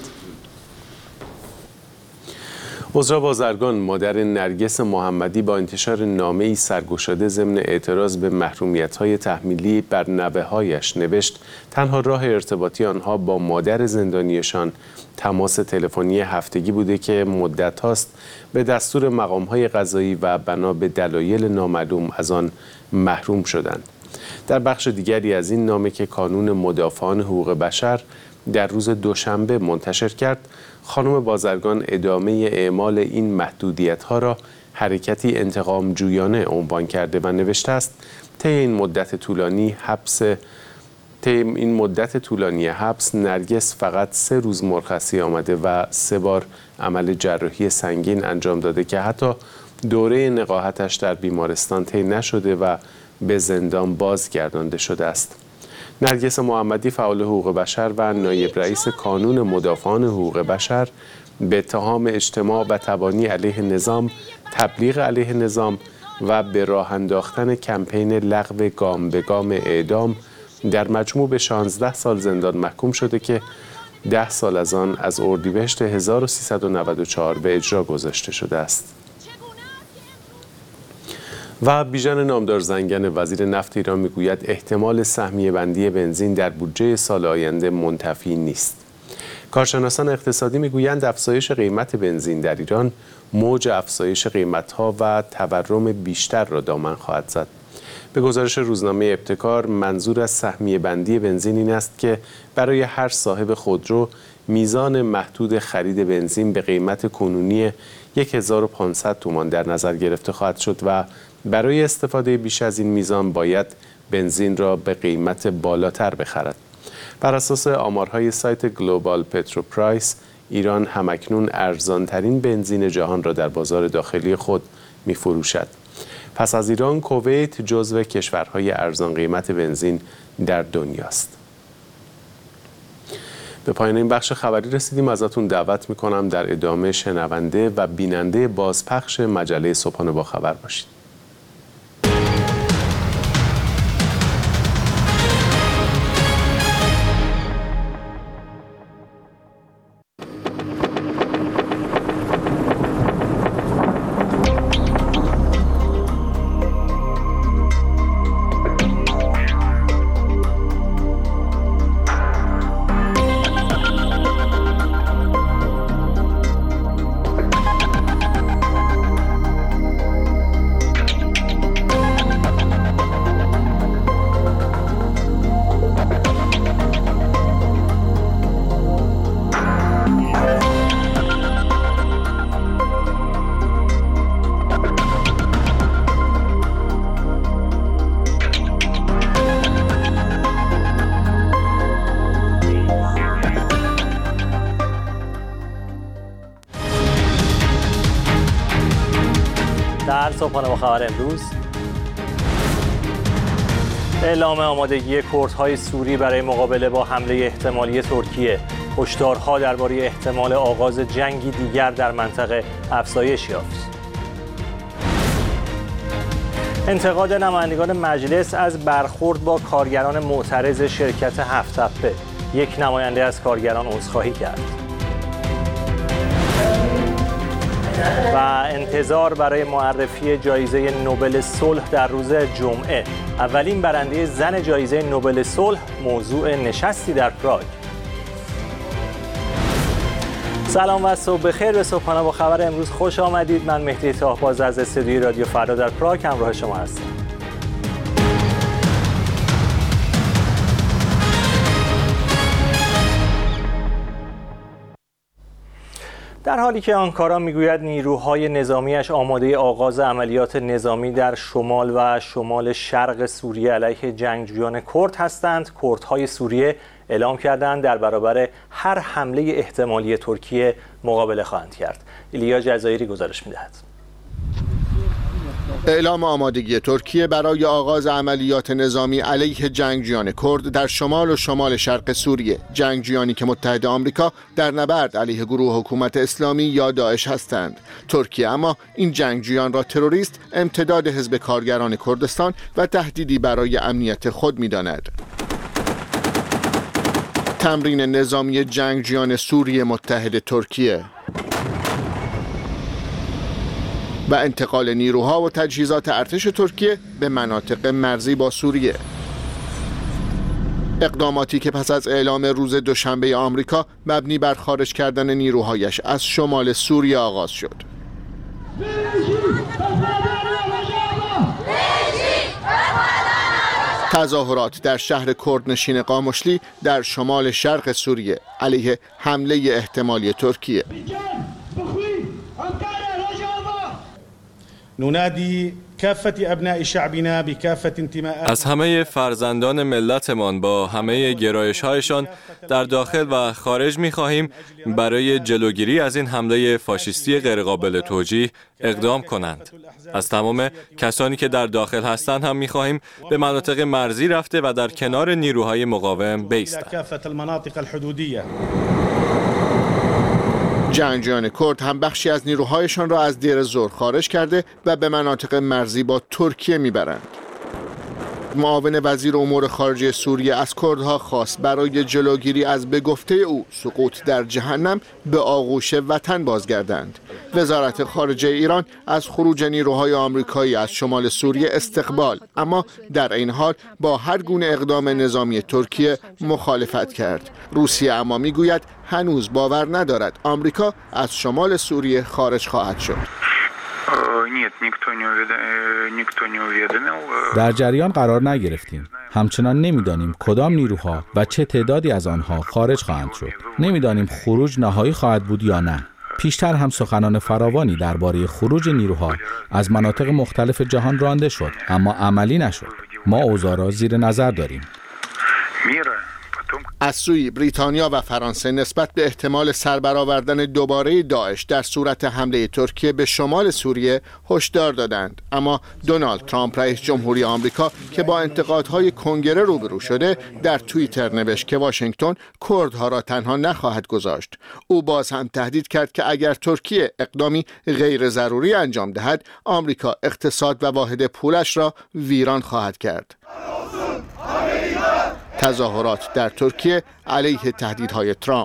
عذرا بازرگان مادر نرگس محمدی با انتشار نامه‌ای سرگشاده ضمن اعتراض به محرومیت‌های تحمیلی بر نوه‌هایش نوشت تنها راه ارتباطی آنها با مادر زندانیشان تماس تلفنی هفتگی بوده که مدت هاست به دستور مقام‌های قضایی و بنا به دلایل نامعلوم از آن محروم شدند. در بخش دیگری از این نامه که کانون مدافعان حقوق بشر در روز دوشنبه منتشر کرد، خانم بازرگان ادامه اعمال این محدودیت‌ها را حرکتی انتقام جویانه عنوان کرده و نوشته است طی این مدت طولانی حبس نرگس فقط 3 روز مرخصی آمده و 3 بار عمل جراحی سنگین انجام داده که حتی دوره نقاهتش در بیمارستان طی نشده و به زندان بازگردانده شده است. نرگس محمدی فعال حقوق بشر و نایب رئیس کانون مدافعان حقوق بشر به اتهام اجتماع و تبانی علیه نظام، تبلیغ علیه نظام و به راه انداختن کمپین لغو گام به گام اعدام در مجموع به 16 سال زندان محکوم شده که 10 سال از آن از اردیبهشت 1394 به اجرا گذاشته شده است. و بیژن نامدار زنگن وزیر نفت ایران میگوید احتمال سهمیه بندی بنزین در بودجه سال آینده منتفی نیست. کارشناسان اقتصادی میگویند افزایش قیمت بنزین در ایران موج افزایش قیمت‌ها و تورم بیشتر را دامن خواهد زد. به گزارش روزنامه ابتکار منظور از سهمیه بندی بنزین این است که برای هر صاحب خودرو میزان محدود خرید بنزین به قیمت کنونی 1500 تومان در نظر گرفته خواهد شد و برای استفاده بیش از این میزان باید بنزین را به قیمت بالاتر بخرد. بر اساس آمارهای سایت گلوبال پترو پرایس، ایران همکنون ارزانترین بنزین جهان را در بازار داخلی خود می‌فروشد. پس از ایران، کویت جزو کشورهای ارزان قیمت بنزین در دنیاست. به پایان این بخش خبری رسیدیم. ازتون دعوت می‌کنم در ادامه شنونده و بیننده بازپخش مجله صبحانه با خبر باشید. در صبحانه با خبر امروز، اعلام آمادگی کردهای سوری برای مقابله با حمله احتمالی ترکیه. هشدارها درباره احتمال آغاز جنگی دیگر در منطقه افزایش یافت. انتقاد نمایندگان مجلس از برخورد با کارگران معترض شرکت هفت‌تپه. یک نماینده از کارگران عذرخواهی کرد. و انتظار برای معرفی جایزه نوبل صلح در روز جمعه. اولین برنده زن جایزه نوبل صلح موضوع نشستی در پراگ. سلام و صبح بخیر. به صبحانه با خبر امروز خوش آمدید. من مهدی طاهباز از استودیوی رادیو فردا در پراگ همراه شما هستم. در حالی که آنکارا میگوید نیروهای نظامیش آماده آغاز عملیات نظامی در شمال و شمال شرق سوریه علیه جنگجویان کرد هستند، کردهای سوریه اعلام کردند در برابر هر حمله احتمالی ترکیه مقابله خواهند کرد. ایلیا جزایری گزارش می‌دهد. اعلام آمادگی ترکیه برای آغاز عملیات نظامی علیه جنگجویان کرد در شمال و شمال شرق سوریه، جنگجویانی که متحد آمریکا در نبرد علیه گروه حکومت اسلامی یا داعش هستند. ترکیه اما این جنگجویان را تروریست، امتداد حزب کارگران کردستان و تهدیدی برای امنیت خود می‌داند. تمرین نظامی جنگجویان سوریه متحد ترکیه و انتقال نیروها و تجهیزات ارتش ترکیه به مناطق مرزی با سوریه. اقداماتی که پس از اعلام روز دوشنبه آمریکا مبنی بر خارج کردن نیروهایش از شمال سوریه آغاز شد. تظاهرات در شهر کردنشین قامشلی در شمال شرق سوریه علیه حمله احتمالی ترکیه. ننادي كافة أبناء شعبنا بكافة انتماءات. از همه فرزندان ملتمان با همه گرایش‌هایشان در داخل و خارج می‌خواهیم برای جلوگیری از این حمله فاشیستی غیرقابل توجیه اقدام کنند. از تمام کسانی که در داخل هستند هم می‌خواهیم به مناطق مرزی رفته و در کنار نیروهای مقاوم بایستند. جنگجویان کرد هم بخشی از نیروهایشان را از دیر زور خارج کرده و به مناطق مرزی با ترکیه میبرند. معاون وزیر امور خارجه سوریه از کردها خواست برای جلوگیری از به گفته او سقوط در جهنم به آغوش وطن بازگردند. وزارت خارجه ایران از خروج نیروهای آمریکایی از شمال سوریه استقبال، اما در این حال با هر گونه اقدام نظامی ترکیه مخالفت کرد. روسیه اما میگوید هنوز باور ندارد آمریکا از شمال سوریه خارج خواهد شد. در جریان قرار نگرفتیم. همچنان نمیدانیم کدام نیروها و چه تعدادی از آنها خارج خواهند شد. نمیدانیم خروج نهایی خواهد بود یا نه. پیشتر هم سخنان فراوانی درباره خروج نیروها از مناطق مختلف جهان رانده شد، اما عملی نشد. ما اوضاع را زیر نظر داریم. از سوی بریتانیا و فرانسه نسبت به احتمال سربرآوردن دوباره داعش در صورت حمله ترکیه به شمال سوریه هشدار دادند، اما دونالد ترامپ رئیس جمهوری آمریکا که با انتقادهای کنگره روبرو شده در توییتر نوشت که واشنگتن کردها را تنها نخواهد گذاشت. او باز هم تهدید کرد که اگر ترکیه اقدامی غیر ضروری انجام دهد، آمریکا اقتصاد و واحد پولش را ویران خواهد کرد. تظاهرات در ترکیه علیه تهدیدهای ترامپ.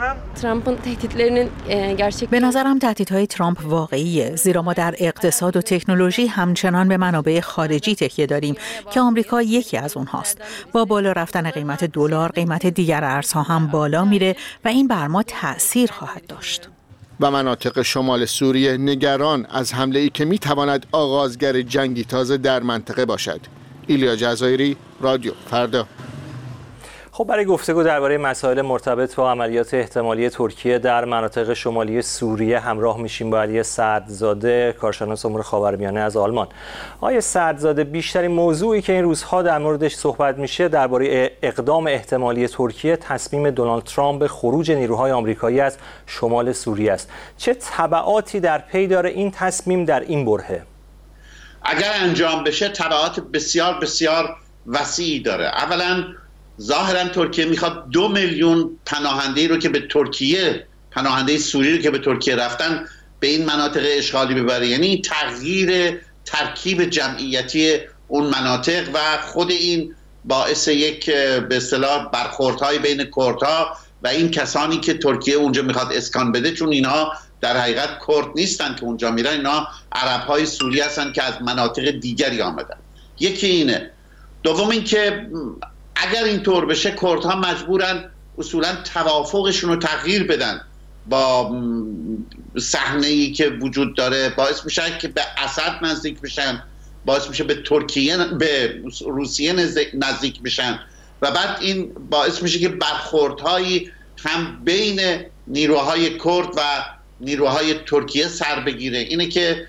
به نظرم تهدیدهای ترامپ واقعیه، زیرا ما در اقتصاد و تکنولوژی همچنان به منابع خارجی تکیه داریم که آمریکا یکی از اونهاست. با بالا رفتن قیمت دلار، قیمت دیگر ارزها هم بالا میره و این بر ما تأثیر خواهد داشت. و مناطق شمال سوریه نگران از حمله‌ای که میتواند آغازگر جنگی تازه در منطقه باشد. ایلیا جزایری، رادیو فردا. خب برای گفتگو درباره مسائل مرتبط با عملیات احتمالی ترکیه در مناطق شمالی سوریه همراه میشیم با علی سعدزاده، کارشناس امور خاورمیانه از آلمان. آقای سعدزاده، بیشترین موضوعی که این روزها در موردش صحبت میشه درباره اقدام احتمالی ترکیه تصمیم دونالد ترامپ به خروج نیروهای آمریکایی از شمال سوریه است. چه تبعاتی در پی داره این تصمیم در این برهه؟ اگر انجام بشه تبعات بسیار بسیار وسیعی داره. اولا ظاهرا ترکیه میخواد 2 میلیون پناهنده رو که به ترکیه، پناهنده سوری رو که به ترکیه رفتن، به این مناطق اشغالی ببره. یعنی تغییر ترکیب جمعیتی اون مناطق و خود این باعث یک به اصطلاح برخوردهای بین کردها و این کسانی که ترکیه اونجا میخواد اسکان بده، چون اینها در حقیقت کرد نیستن که اونجا میرن، اینا عربهای سوری هستن که از مناطق دیگری آمدن. یکی اینه. دوم این که اگر اینطور بشه کردها مجبورن اصولا توافقشون رو تغییر بدن با صحنه‌ای که وجود داره، باعث میشه که به اسد نزدیک بشن، باعث میشه به ترکیه، به روسیه نزدیک بشن و بعد این باعث میشه که برخوردهایی هم بین نیروهای کرد و نیروهای ترکیه سر بگیره. اینه که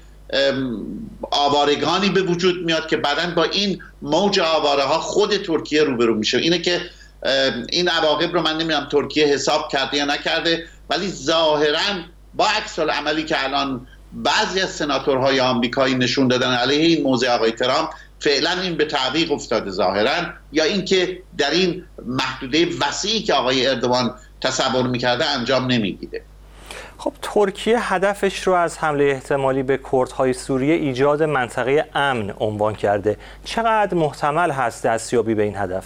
آوارگانی به وجود میاد که بعداً با این موج آواره ها خود ترکیه روبرو میشه. اینه که این عواقب رو من نمیدونم ترکیه حساب کرده یا نکرده، ولی ظاهراً با عکس العملی که الان بعضی از سناتورهای آمریکایی نشون دادن علیه این موضع آقای ترامپ، فعلا این به تعویق افتاده ظاهراً، یا اینکه در این محدوده وسیعی که آقای اردوان تصور میکرده انجام نمیگیره. خب ترکیه هدفش رو از حمله احتمالی به کردهای سوریه ایجاد منطقه امن عنوان کرده. چقدر محتمل هست دستیابی به این هدف؟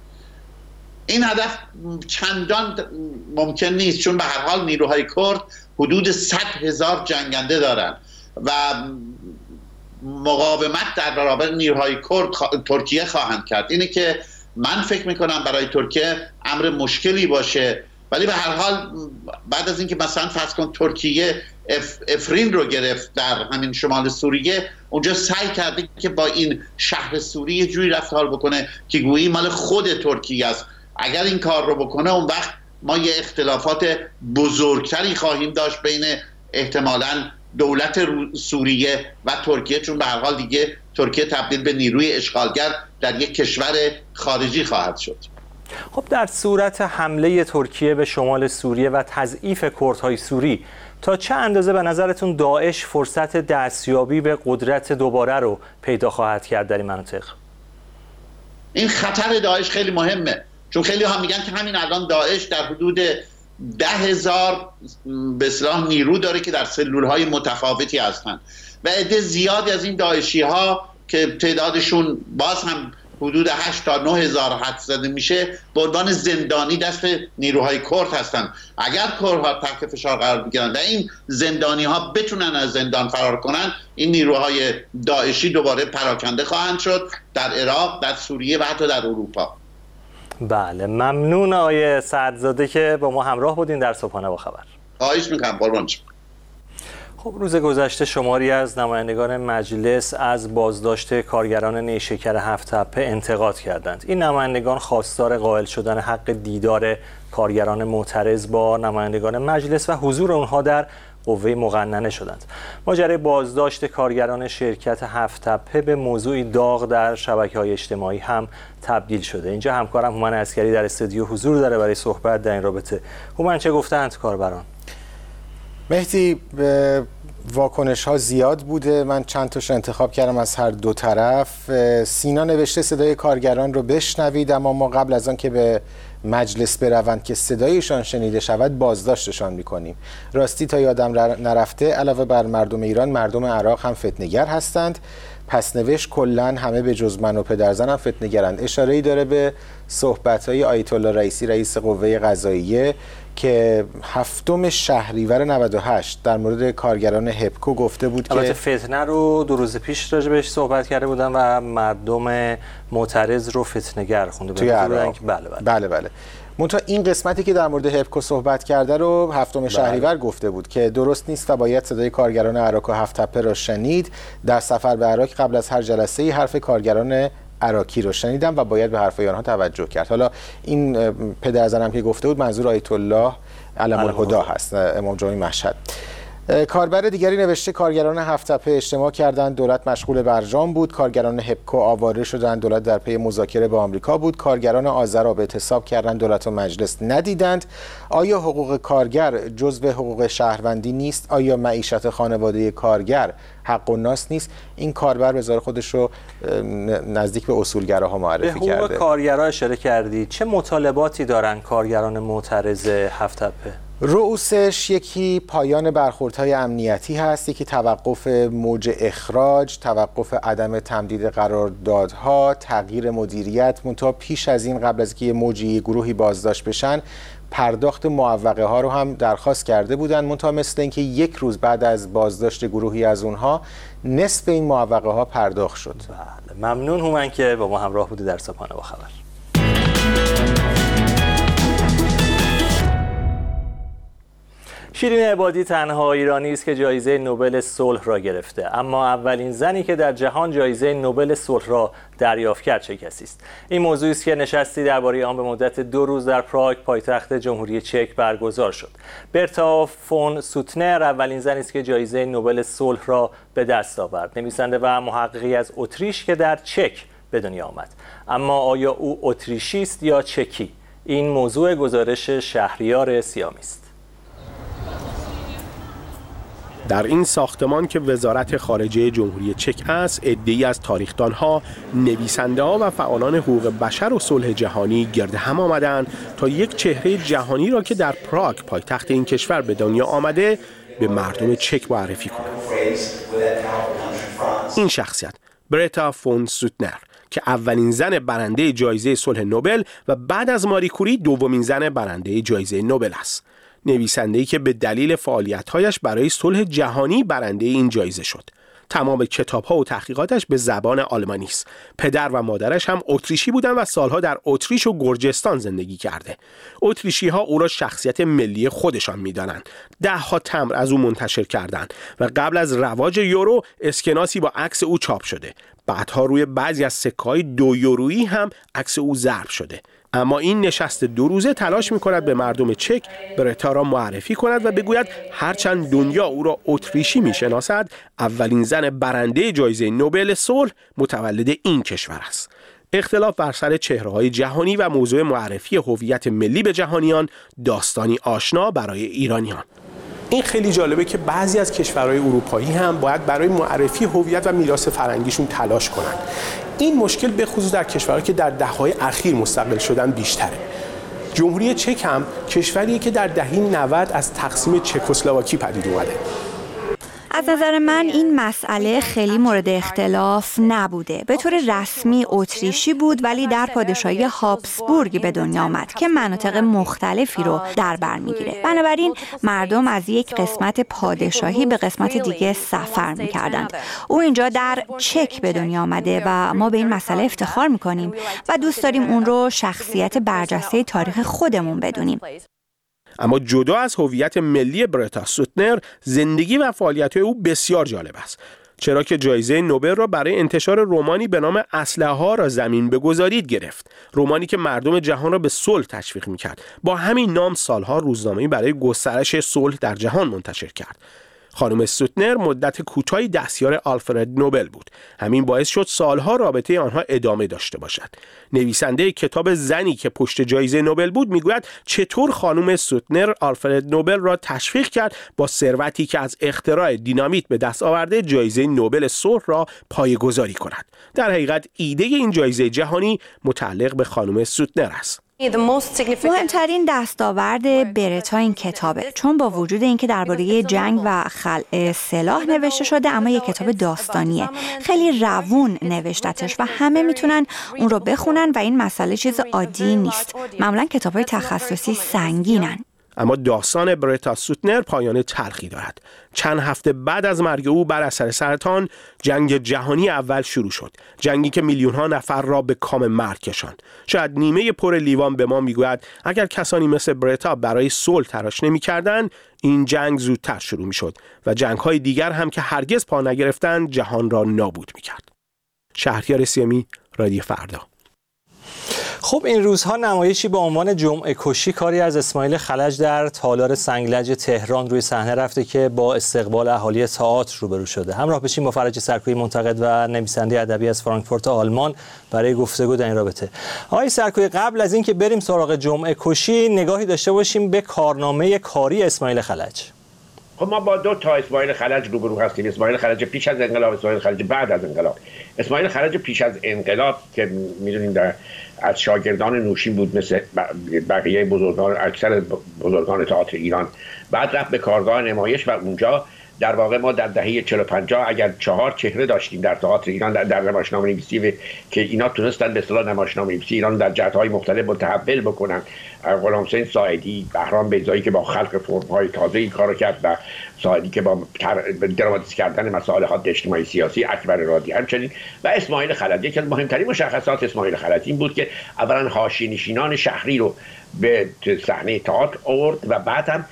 این هدف چندان ممکن نیست، چون به هر حال نیروهای کرد حدود 100,000 جنگنده دارن و مقاومت در برابر نیروهای کرد ترکیه خواهند کرد. اینه که من فکر میکنم برای ترکیه امر مشکلی باشه، ولی به هر حال بعد از اینکه مثلا فرض کن ترکیه افرین رو گرفت در همین شمال سوریه، اونجا سعی کرده که با این شهر سوری یه جوری رفتار بکنه که گویی مال خود ترکیه است. اگر این کار رو بکنه اون وقت ما یه اختلافات بزرگتری خواهیم داشت بین احتمالاً دولت سوریه و ترکیه، چون به هر حال دیگه ترکیه تبدیل به نیروی اشغالگر در یک کشور خارجی خواهد شد. خب در صورت حمله ترکیه به شمال سوریه و تضعیف کردهای سوری، تا چه اندازه به نظرتون داعش فرصت دستیابی به قدرت دوباره رو پیدا خواهد کرد در این مناطق؟ این خطر داعش خیلی مهمه، چون خیلی ها میگن که همین الان داعش در حدود 10,000 به اصطلاح نیرو داره که در سلولهای متفاوتی هستن و عده زیادی از این داعشی ها که تعدادشون باز هم حدود 8 تا 9,000 حدس زده میشه به عنوان زندانی دست نیروهای کرد هستن. اگر کردها تحت فشار قرار بگیرن و این زندانی ها بتونن از زندان فرار کنن، این نیروهای داعشی دوباره پراکنده خواهند شد در عراق، در سوریه و حتی در اروپا. بله، ممنون آقای سعدزاده که با ما همراه بودین در صبحانه با خبر. خواهش میکنم، قربان شما. خب روز گذشته شماری از نمایندگان مجلس از بازداشت کارگران نیشکر هفت تپه انتقاد کردند. این نمایندگان خواستار قائل شدن حق دیدار کارگران معترض با نمایندگان مجلس و حضور آنها در قوه مقننه شدند. ماجرای بازداشت کارگران شرکت هفت تپه به موضوعی داغ در شبکه‌های اجتماعی هم تبدیل شده. اینجا همکارم هومن عسکری در استودیو حضور داره برای صحبت در این رابطه. هومن، چه گفتند کاربران؟ مهدی، واکنش ها زیاد بوده. من چند تاش انتخاب کردم از هر دو طرف. سینا نوشته صدای کارگران رو بشنوید، اما ما قبل از آن که به مجلس بروند که صدایشان شنیده شود بازداشتشان میکنیم. راستی تا یادم نرفته علاوه بر مردم ایران، مردم عراق هم فتنه‌گر هستند. پس نوشت کلن همه به جز من و پدرزنم فتنه‌گرند. اشاره‌ای داره به صحبت‌های آیت الله رئیسی رئیس قوه قضاییه که 7 شهریور 98 در مورد کارگران هپکو گفته بود که البته فتنه رو 2 روز پیش راجع بهش صحبت کرده بودن و مردم معترض رو فتنه‌گر خونده توی عراق. بله. منتها این قسمتی که در مورد هپکو صحبت کرده رو 7 شهریور گفته بود که درست نیست و باید صدای کارگران عراق و هفت تپه را شنید. در سفر به عراق قبل از هر جلسه‌ای حرف کارگران عراقی رو شنیدم و باید به حرفای آنها توجه کرد. حالا این پدرزنم که گفته بود منظور آیت الله علم الهدی هست، امام جمعه مشهد. کاربر دیگری نوشته کارگران هفت تپه اجتماع کردند، دولت مشغول برجام بود. کارگران هپکو آواره شدند، دولت در پی مذاکره با آمریکا بود. کارگران آذر به اعتصاب کردند، دولت و مجلس ندیدند. آیا حقوق کارگر جزو حقوق شهروندی نیست؟ آیا معیشت خانواده کارگر حق الناس نیست؟ این کاربر به خودش رو نزدیک به اصولگراها معرفی کرده. به حقوق کارگرها اشاره کردی، چه مطالباتی دارن کارگران معترض هفت تپه؟ رؤوسش یکی پایان برخوردهای امنیتی هست، یکی توقف موج اخراج، توقف عدم تمدید قراردادها، تغییر مدیریت. منتها پیش از این قبل از که یه گروهی بازداشت بشن پرداخت معوقه ها رو هم درخواست کرده بودن. منتها مثل اینکه 1 روز بعد از بازداشت گروهی از اونها نصف این معوقه ها پرداخت شد. بله، ممنون هومن که با ما همراه بودی در صبحانه با خبر. شیرین عبادی تنها ایرانی است که جایزه نوبل صلح را گرفته، اما اولین زنی که در جهان جایزه نوبل صلح را دریافت کرد چه کسی است؟ این موضوعی است که نشستی درباره آن به مدت 2 روز در پراگ پایتخت جمهوری چک برگزار شد. برتا فون سوتنر اولین زنی است که جایزه نوبل صلح را به دست آورد، نویسنده و محققی از اتریش که در چک به دنیا آمد. اما آیا او اتریشی است یا چکی؟ این موضوع گزارش شهریار سیامی است. در این ساختمان که وزارت خارجه جمهوری چک است، عده‌ای از تاریخ‌دان‌ها، نویسنده‌ها و فعالان حقوق بشر و صلح جهانی گرد هم آمدند تا یک چهره جهانی را که در پراگ پایتخت این کشور به دنیا آمده به مردم چک معرفی کنند. این شخصیت برتا فون سوتنر که اولین زن برنده جایزه صلح نوبل و بعد از ماری کوری دومین زن برنده جایزه نوبل است. نویسنده‌ای که به دلیل فعالیت‌هایش برای صلح جهانی برنده این جایزه شد. تمام کتاب‌ها و تحقیقاتش به زبان آلمانی است. پدر و مادرش هم اتریشی بودند و سالها در اتریش و گرجستان زندگی کرده. اتریشی‌ها او را شخصیت ملی خودشان می‌دانند. 10 تمبر از او منتشر کردند و قبل از رواج یورو اسکناسی با عکس او چاپ شده. بعدها روی بعضی از سکه‌های 2 یورویی هم عکس او ضرب شده. اما این نشست 2 روزه تلاش می‌کند به مردم چک برتا را معرفی کند و بگوید هرچند دنیا او را اتریشی می‌شناسد، اولین زن برنده جایزه نوبل صلح متولد این کشور است. اختلاف بر سر چهره‌های جهانی و موضوع معرفی هویت ملی به جهانیان داستانی آشنا برای ایرانیان. این خیلی جالبه که بعضی از کشورهای اروپایی هم باید برای معرفی هویت و میراث فرهنگیشون تلاش کنند. این مشکل به خصوص در کشورهایی که در دهه‌های اخیر مستقل شدن بیشتره. جمهوری چک هم کشوریه که در دهه 90 از تقسیم چکسلواکی پدید اومده. از نظر من این مسئله خیلی مورد اختلاف نبوده. به طور رسمی اتریشی بود ولی در پادشاهی هابسبورگ به دنیا آمد که مناطق مختلفی رو در بر میگیره. بنابراین مردم از یک قسمت پادشاهی به قسمت دیگه سفر میکردند. او اینجا در چک به دنیا آمده و ما به این مسئله افتخار میکنیم و دوست داریم اون رو شخصیت برجسته تاریخ خودمون بدونیم. اما جدا از هویت ملی برتا سوتنر، زندگی و فعالیت‌های او بسیار جالب است. چرا که جایزه نوبل را برای انتشار رمانی به نام اسلحه ها را زمین بگذارید گرفت. رمانی که مردم جهان را به صلح تشویق می‌کرد. با همین نام سالها روزنامه‌ای برای گسترش صلح در جهان منتشر کرد. خانم سوتنر مدت کوتاهی دستیار آلفرد نوبل بود. همین باعث شد سالها رابطه آنها ادامه داشته باشد. نویسنده کتاب زنی که پشت جایزه نوبل بود میگوید چطور خانم سوتنر آلفرد نوبل را تشویق کرد با ثروتی که از اختراع دینامیت به دست آورده جایزه نوبل صلح را پایه‌گذاری کند. در حقیقت ایده این جایزه جهانی متعلق به خانم سوتنر است. مهمترین دستاورد برتا این کتابه، چون با وجود اینکه درباره جنگ و خلع سلاح نوشته شده اما یک کتاب داستانیه. خیلی روون نوشتتش و همه میتونن اون رو بخونن و این مسئله چیز عادی نیست. معمولا کتاب‌های تخصصی سنگینن. اما داستان برتا سوتنر پایان تلخی دارد. چند هفته بعد از مرگ او بر اثر سرطان جنگ جهانی اول شروع شد. جنگی که میلیون‌ها نفر را به کام مرگ کشاند. شاید نیمه پر لیوان به ما میگوید اگر کسانی مثل برتا برای صلح تلاش نمی‌کردند این جنگ زودتر شروع می‌شد و جنگ‌های دیگر هم که هرگز پا نگرفتند جهان را نابود می‌کرد. شهریار سیمی، رادیو فردا. خب این روزها نمایشی با عنوان جمعه کشی کاری از اسماعیل خلج در تالار سنگلج تهران روی صحنه رفته که با استقبال اهالی تئاتر روبرو شده. همراه بشیم با فرج سرکویی، منتقد و نویسنده ادبی از فرانکفورت آلمان برای گفتگو در این رابطه. آقای سرکویی، قبل از اینکه بریم سراغ جمعه کشی نگاهی داشته باشیم به کارنامه کاری اسماعیل خلج. خب ما با دو تا اسماعیل خلج روبرو هستیم. اسماعیل خلج پیش از انقلاب، اسماعیل خلج بعد از انقلاب. اسماعیل خلج پیش از انقلاب که میدونیم از شاگردان نوشین بود مثل بقیه بزرگان، اکثر بزرگان تئاتر ایران. بعد رفت به کارگاه نمایش و اونجا در واقع ما در دهه 40-50 اگر 4 چهره داشتیم در تئاتر ایران در نمایشنامه‌نویسی که اینا تونستن به اصطلاح نمایشنامه‌نویسی ایران در جهت‌های مختلف متحول بکنن. غلامحسین ساعدی، بهرام بیضایی که با خلق فرم‌های تازه‌ای کار کرد و ساعدی که با دراماتیزه کردن مصالحات اجتماعی سیاسی، اکبر رادی همچنین، و اسماعیل خلج. یکی از مهمترین مشخصات اسماعیل خلج این بود که اولا حاشیه‌نشینان شهری رو به صحنه تئاتر آورد و بعد هم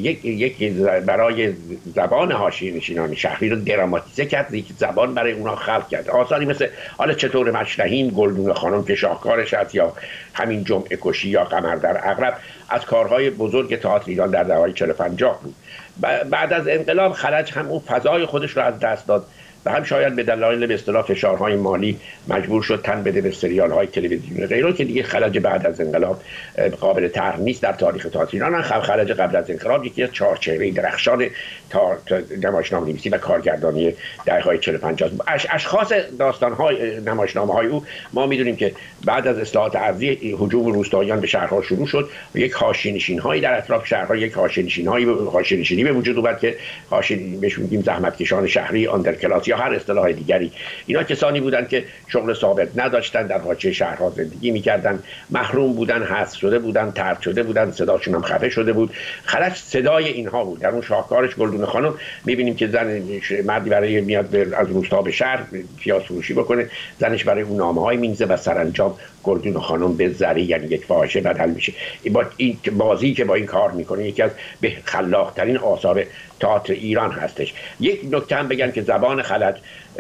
یک برای زبان حاشیه‌نشینان شهری رو دراماتیزه کرد، یک زبان برای اونها خلق کرد. آثاری مثل حالا چطور مشرحیم، گلدون خانم که شاهکارش است، یا همین جمعه کشی یا قمر در عقرب از کارهای بزرگ تئاتر ایران در دهه‌های 40-50 بود. بعد از انقلاب خلج هم اون فضای خودش رو از دست داد و هم شاید به دلایل به اصطلاح فشارهای مالی مجبور شد تن بده به سریال‌های تلویزیونی غیره که دیگه خلج بعد از انقلاب قابل طرح نیست در تاریخ تئاتر ایران. خلج قبل از انقلاب یکی از 4 چهره درخشان نمایشنامه‌نویسی و کارگردانی دهه‌های 40-50 بود. اشخاص داستان‌های نمایشنامه‌های او ما می‌دونیم که بعد از اصلاحات ارضی هجوم روستاییان به شهرها شروع شد و یک حاشیه‌نشین‌هایی در اطراف شهرها، یک حاشیه‌نشینی به وجود اومد که بهش میگیم زحمتکشان شهری، آندرکلاس یا هر اصطلاح دیگری. اینا کسانی بودند که شغل ثابت نداشتن، در حاشیه شهرها زندگی می‌کردند، محروم بودن، حذف شده بودن، طرد شده بودن، صداشون هم خفه شده بود. خلج صدای اینها بود. در اون شاهکارش گلدون خانم می‌بینیم که مردی برای میاد از روستا به شهر پیاز فروشی بکنه، زنش برای اون نامه‌های می‌نویسه و سرانجام گلدون خانم به ذری یعنی یک فاحشه بدل میشه. این بازی که با این کار میکنه یکی از به خلاق‌ترین آثار تئاتر ایران هستش. یک نکته هم بگم که زبان خلج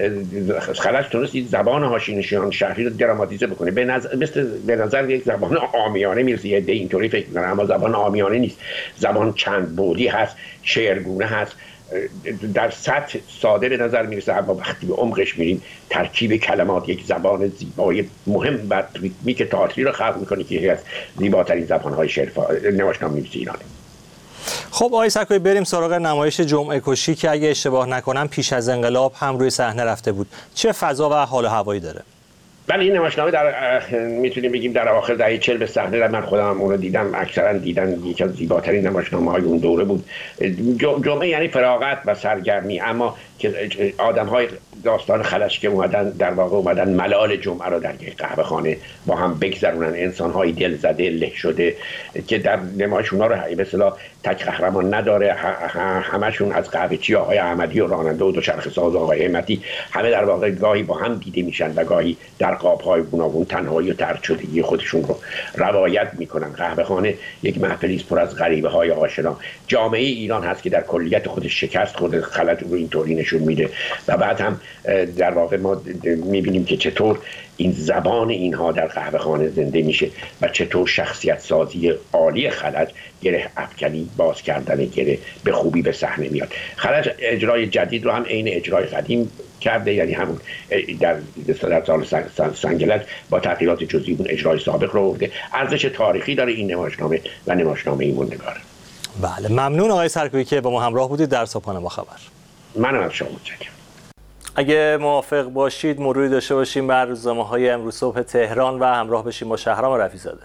تونست زبان حاشیه‌نشینان شهری رو دراماتیزه بکنه. به نظر یک زبان عامیانه میرسه، یه اینطوری فکر می‌کنه، اما زبان عامیانه نیست. زبان چند بعدی هست، شعرگونه هست، در سطح ساده به نظر میرسه، اما وقتی به عمقش میریم ترکیب کلمات یک زبان زیبای مهم و ریتمیک تئاتری رو خلق میکنه که یکی از زیباترین زبان‌های نمایشنامه‌نویسی ایرانه. خب آقای سرکویی، بریم سراغ نمایش جمعه کشی که اگه اشتباه نکنم پیش از انقلاب هم روی صحنه رفته بود. چه فضا و حال و هوایی داره؟ بله، این نمایشنامه میتونیم بگیم در اواخر دهه 40 به صحنه رفت. من خودم اون رو دیدم، اکثرا دیدن، یکی از زیباترین نمایشنامه‌های اون دوره بود. جمعه یعنی فراغت و سرگرمی، اما که آدم‌های داستان خلج که در واقع اومدن ملال جمعه رو در یک قهوه خانه با هم بگذرونن، انسان‌های دل زده له شده که در نمایش اونا رو به اصطلاح تک قهرمان نداره، همشون از قهوه‌چی آقای احمدی و راننده و دوچرخه ساز آقای همتی همه در واقع گاهی با هم دیده میشن و گاهی در قاب‌های گوناگون تنهایی و طرد شدگی خودشون رو روایت میکنن. قهوه خانه یک محفلی است پر از غریبه‌های آشنا. جامعه ایران هست که در کلیت خودش شکست خود خلج رو اینطوری نشون میده و بعد هم در واقع ما میبینیم که چطور این زبان اینها در قهوه خانه زنده میشه و چطور شخصیت سازی عالی خلج، گره افکنی، باز کردن گره به خوبی به صحنه میاد. خلج اجرای جدید رو هم عین اجرای قدیم کرده، یعنی همون در سال سنگلج با تغییرات جزئی اون اجرای سابق رو آورده. ارزش تاریخی داره این نمایشنامه و نمایشنامه ایماندگار. بله، ممنون آقای سرکویی که با ما همراه بودید در صبحانه با خبر. منم از شما متشکرم. اگه موافق باشید مروری داشته باشیم بر روزنامه‌های امروز صبح تهران و همراه بشیم با شهرام رفیع‌زاده.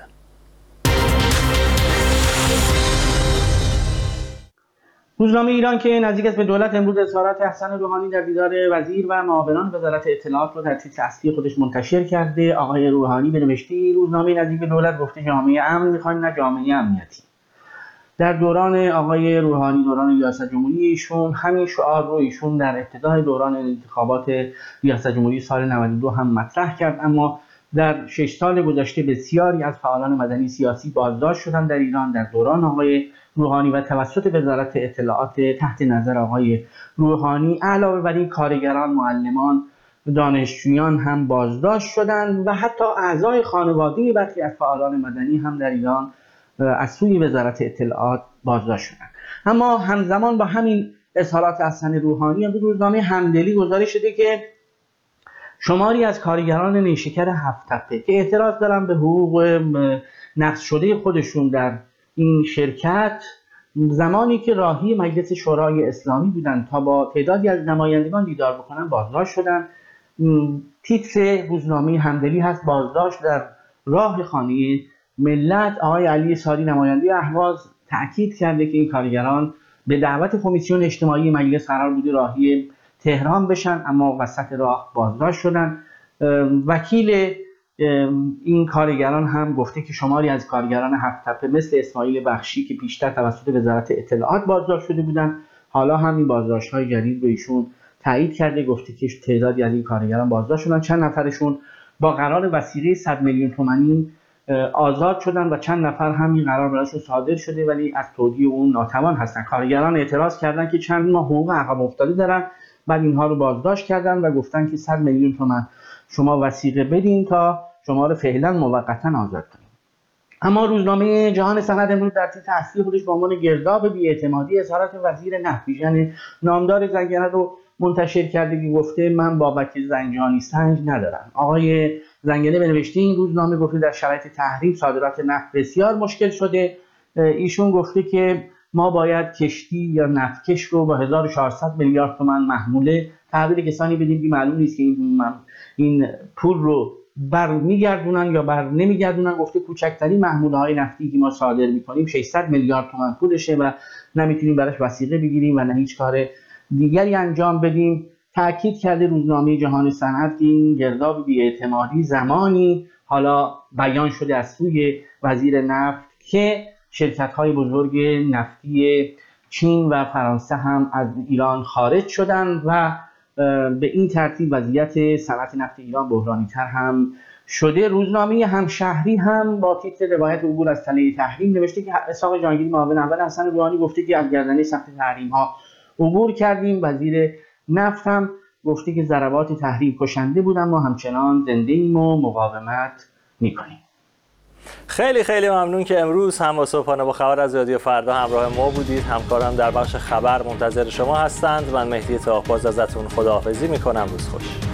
روزنامه ایران که نزدیک است به دولت امروز اظهارات حسن روحانی در دیدار وزیر و معاونان وزارت اطلاعات رو در توییت اصلی خودش منتشر کرده. آقای روحانی به نوشته روزنامه نزدیک به دولت گفته جامعه امن می‌خوایم نه جامعه امنیتی. در دوران آقای روحانی، دوران ریاست جمهوری ایشون، همین شعار رو ایشون در ابتدای دوران انتخابات ریاست جمهوری سال 92 هم مطرح کرد، اما در 6 سال گذشته بسیاری از فعالان مدنی سیاسی بازداشت شدند در ایران در دوران آقای روحانی و توسط وزارت اطلاعات تحت نظر آقای روحانی. علاوه بر این کارگران، معلمان، دانشجویان هم بازداشت شدند و حتی اعضای خانواده برخی از فعالان مدنی هم در ایران از سوی وزارت اطلاعات بازداشت شدند. اما همزمان با همین اظهارات حسن روحانی به روزنامه همدلی گزارش شده که شماری از کارگران نیشکر هفت تپه که اعتراض دارن به حقوق نقض شده خودشون در این شرکت، زمانی که راهی مجلس شورای اسلامی بودن تا با تعدادی از نمایندگان دیدار بکنن بازداشت شدن. تیتر روزنامه همدلی هست بازداشت در راه خانه ملت. آقای علی صادی نماینده اهواز تأکید کرده که این کارگران به دعوت کمیسیون اجتماعی مجلس قرار بوده راهی تهران بشن اما وسط راه بازداشت شدن. وکیل این کارگران هم گفته که شماری از کارگران هفت تپه مثل اسماعیل بخشی که پیشتر توسط وزارت اطلاعات بازداشت شده بودند حالا هم این بازداشت‌های جدید رو ایشون تایید کرده. گفته که تعدادی از این کارگران بازداشت شدن، چند نفرشون با قرار وثیقه 100 میلیون تومانی آزاد شدن و چند نفر همین قرار براشون صادر شده ولی از تودیع اون ناتوان هستن. کارگران اعتراض کردن که چند ماه حقوق عقب افتاده دارن، بعد اینها رو بازداشت کردن و گفتن که 100 میلیون تومان شما وثیقه بدین تا شما رو فعلا موقتا آزاد کنیم. اما روزنامه جهان سند امروز در تیتر اصلی خودش با عنوان گرداب بی‌اعتمادی اظهارات وزیر نفت یعنی نامدار زنگنه رو منتشر کرده که گفته من بابک زنجانی سنج ندارم. آقای زنگنه به نوشته این روزنامه گفته در شرایط تحریم صادرات نفت بسیار مشکل شده. ایشون گفته که ما باید کشتی یا نفتکش رو با 1400 میلیارد تومان محموله تحویل کسانی بدیم که معلوم نیست که این پول رو بر میگردونن یا بر نمیگردونن. گفته کوچکترین محموله های نفتی که ما صادر میکنیم 600 میلیارد تومان پولشه و نمیتونیم براش وثیقه بگیریم و نه هیچ کار دیگری انجام بدیم. تأکید کرده روزنامه جهان صنعت که این گرداب بی‌اعتمادی زمانی حالا بیان شده از سوی وزیر نفت که شرکت‌های بزرگ نفتی چین و فرانسه هم از ایران خارج شدند و به این ترتیب وضعیت صنعت نفت ایران بحرانی‌تر هم شده. روزنامه همشهری هم با تیتر روایت عبور از تله تحریم نوشته که اسحاق جهانگیری معاون اول حسن روحانی گفته که از گردنه سخت تحریم‌ها عبور کردیم. وزیر نفت هم گفته که ضربات تحریم کشنده بود اما همچنان زنده ایم و مقاومت می‌کنیم. خیلی خیلی ممنون که امروز هم با صبحانه با خبر از رادیو فردا همراه ما بودید. همکارم در بخش خبر منتظر شما هستند. من مهدی طاه‌باز ازتون خداحافظی می‌کنم. روز خوش.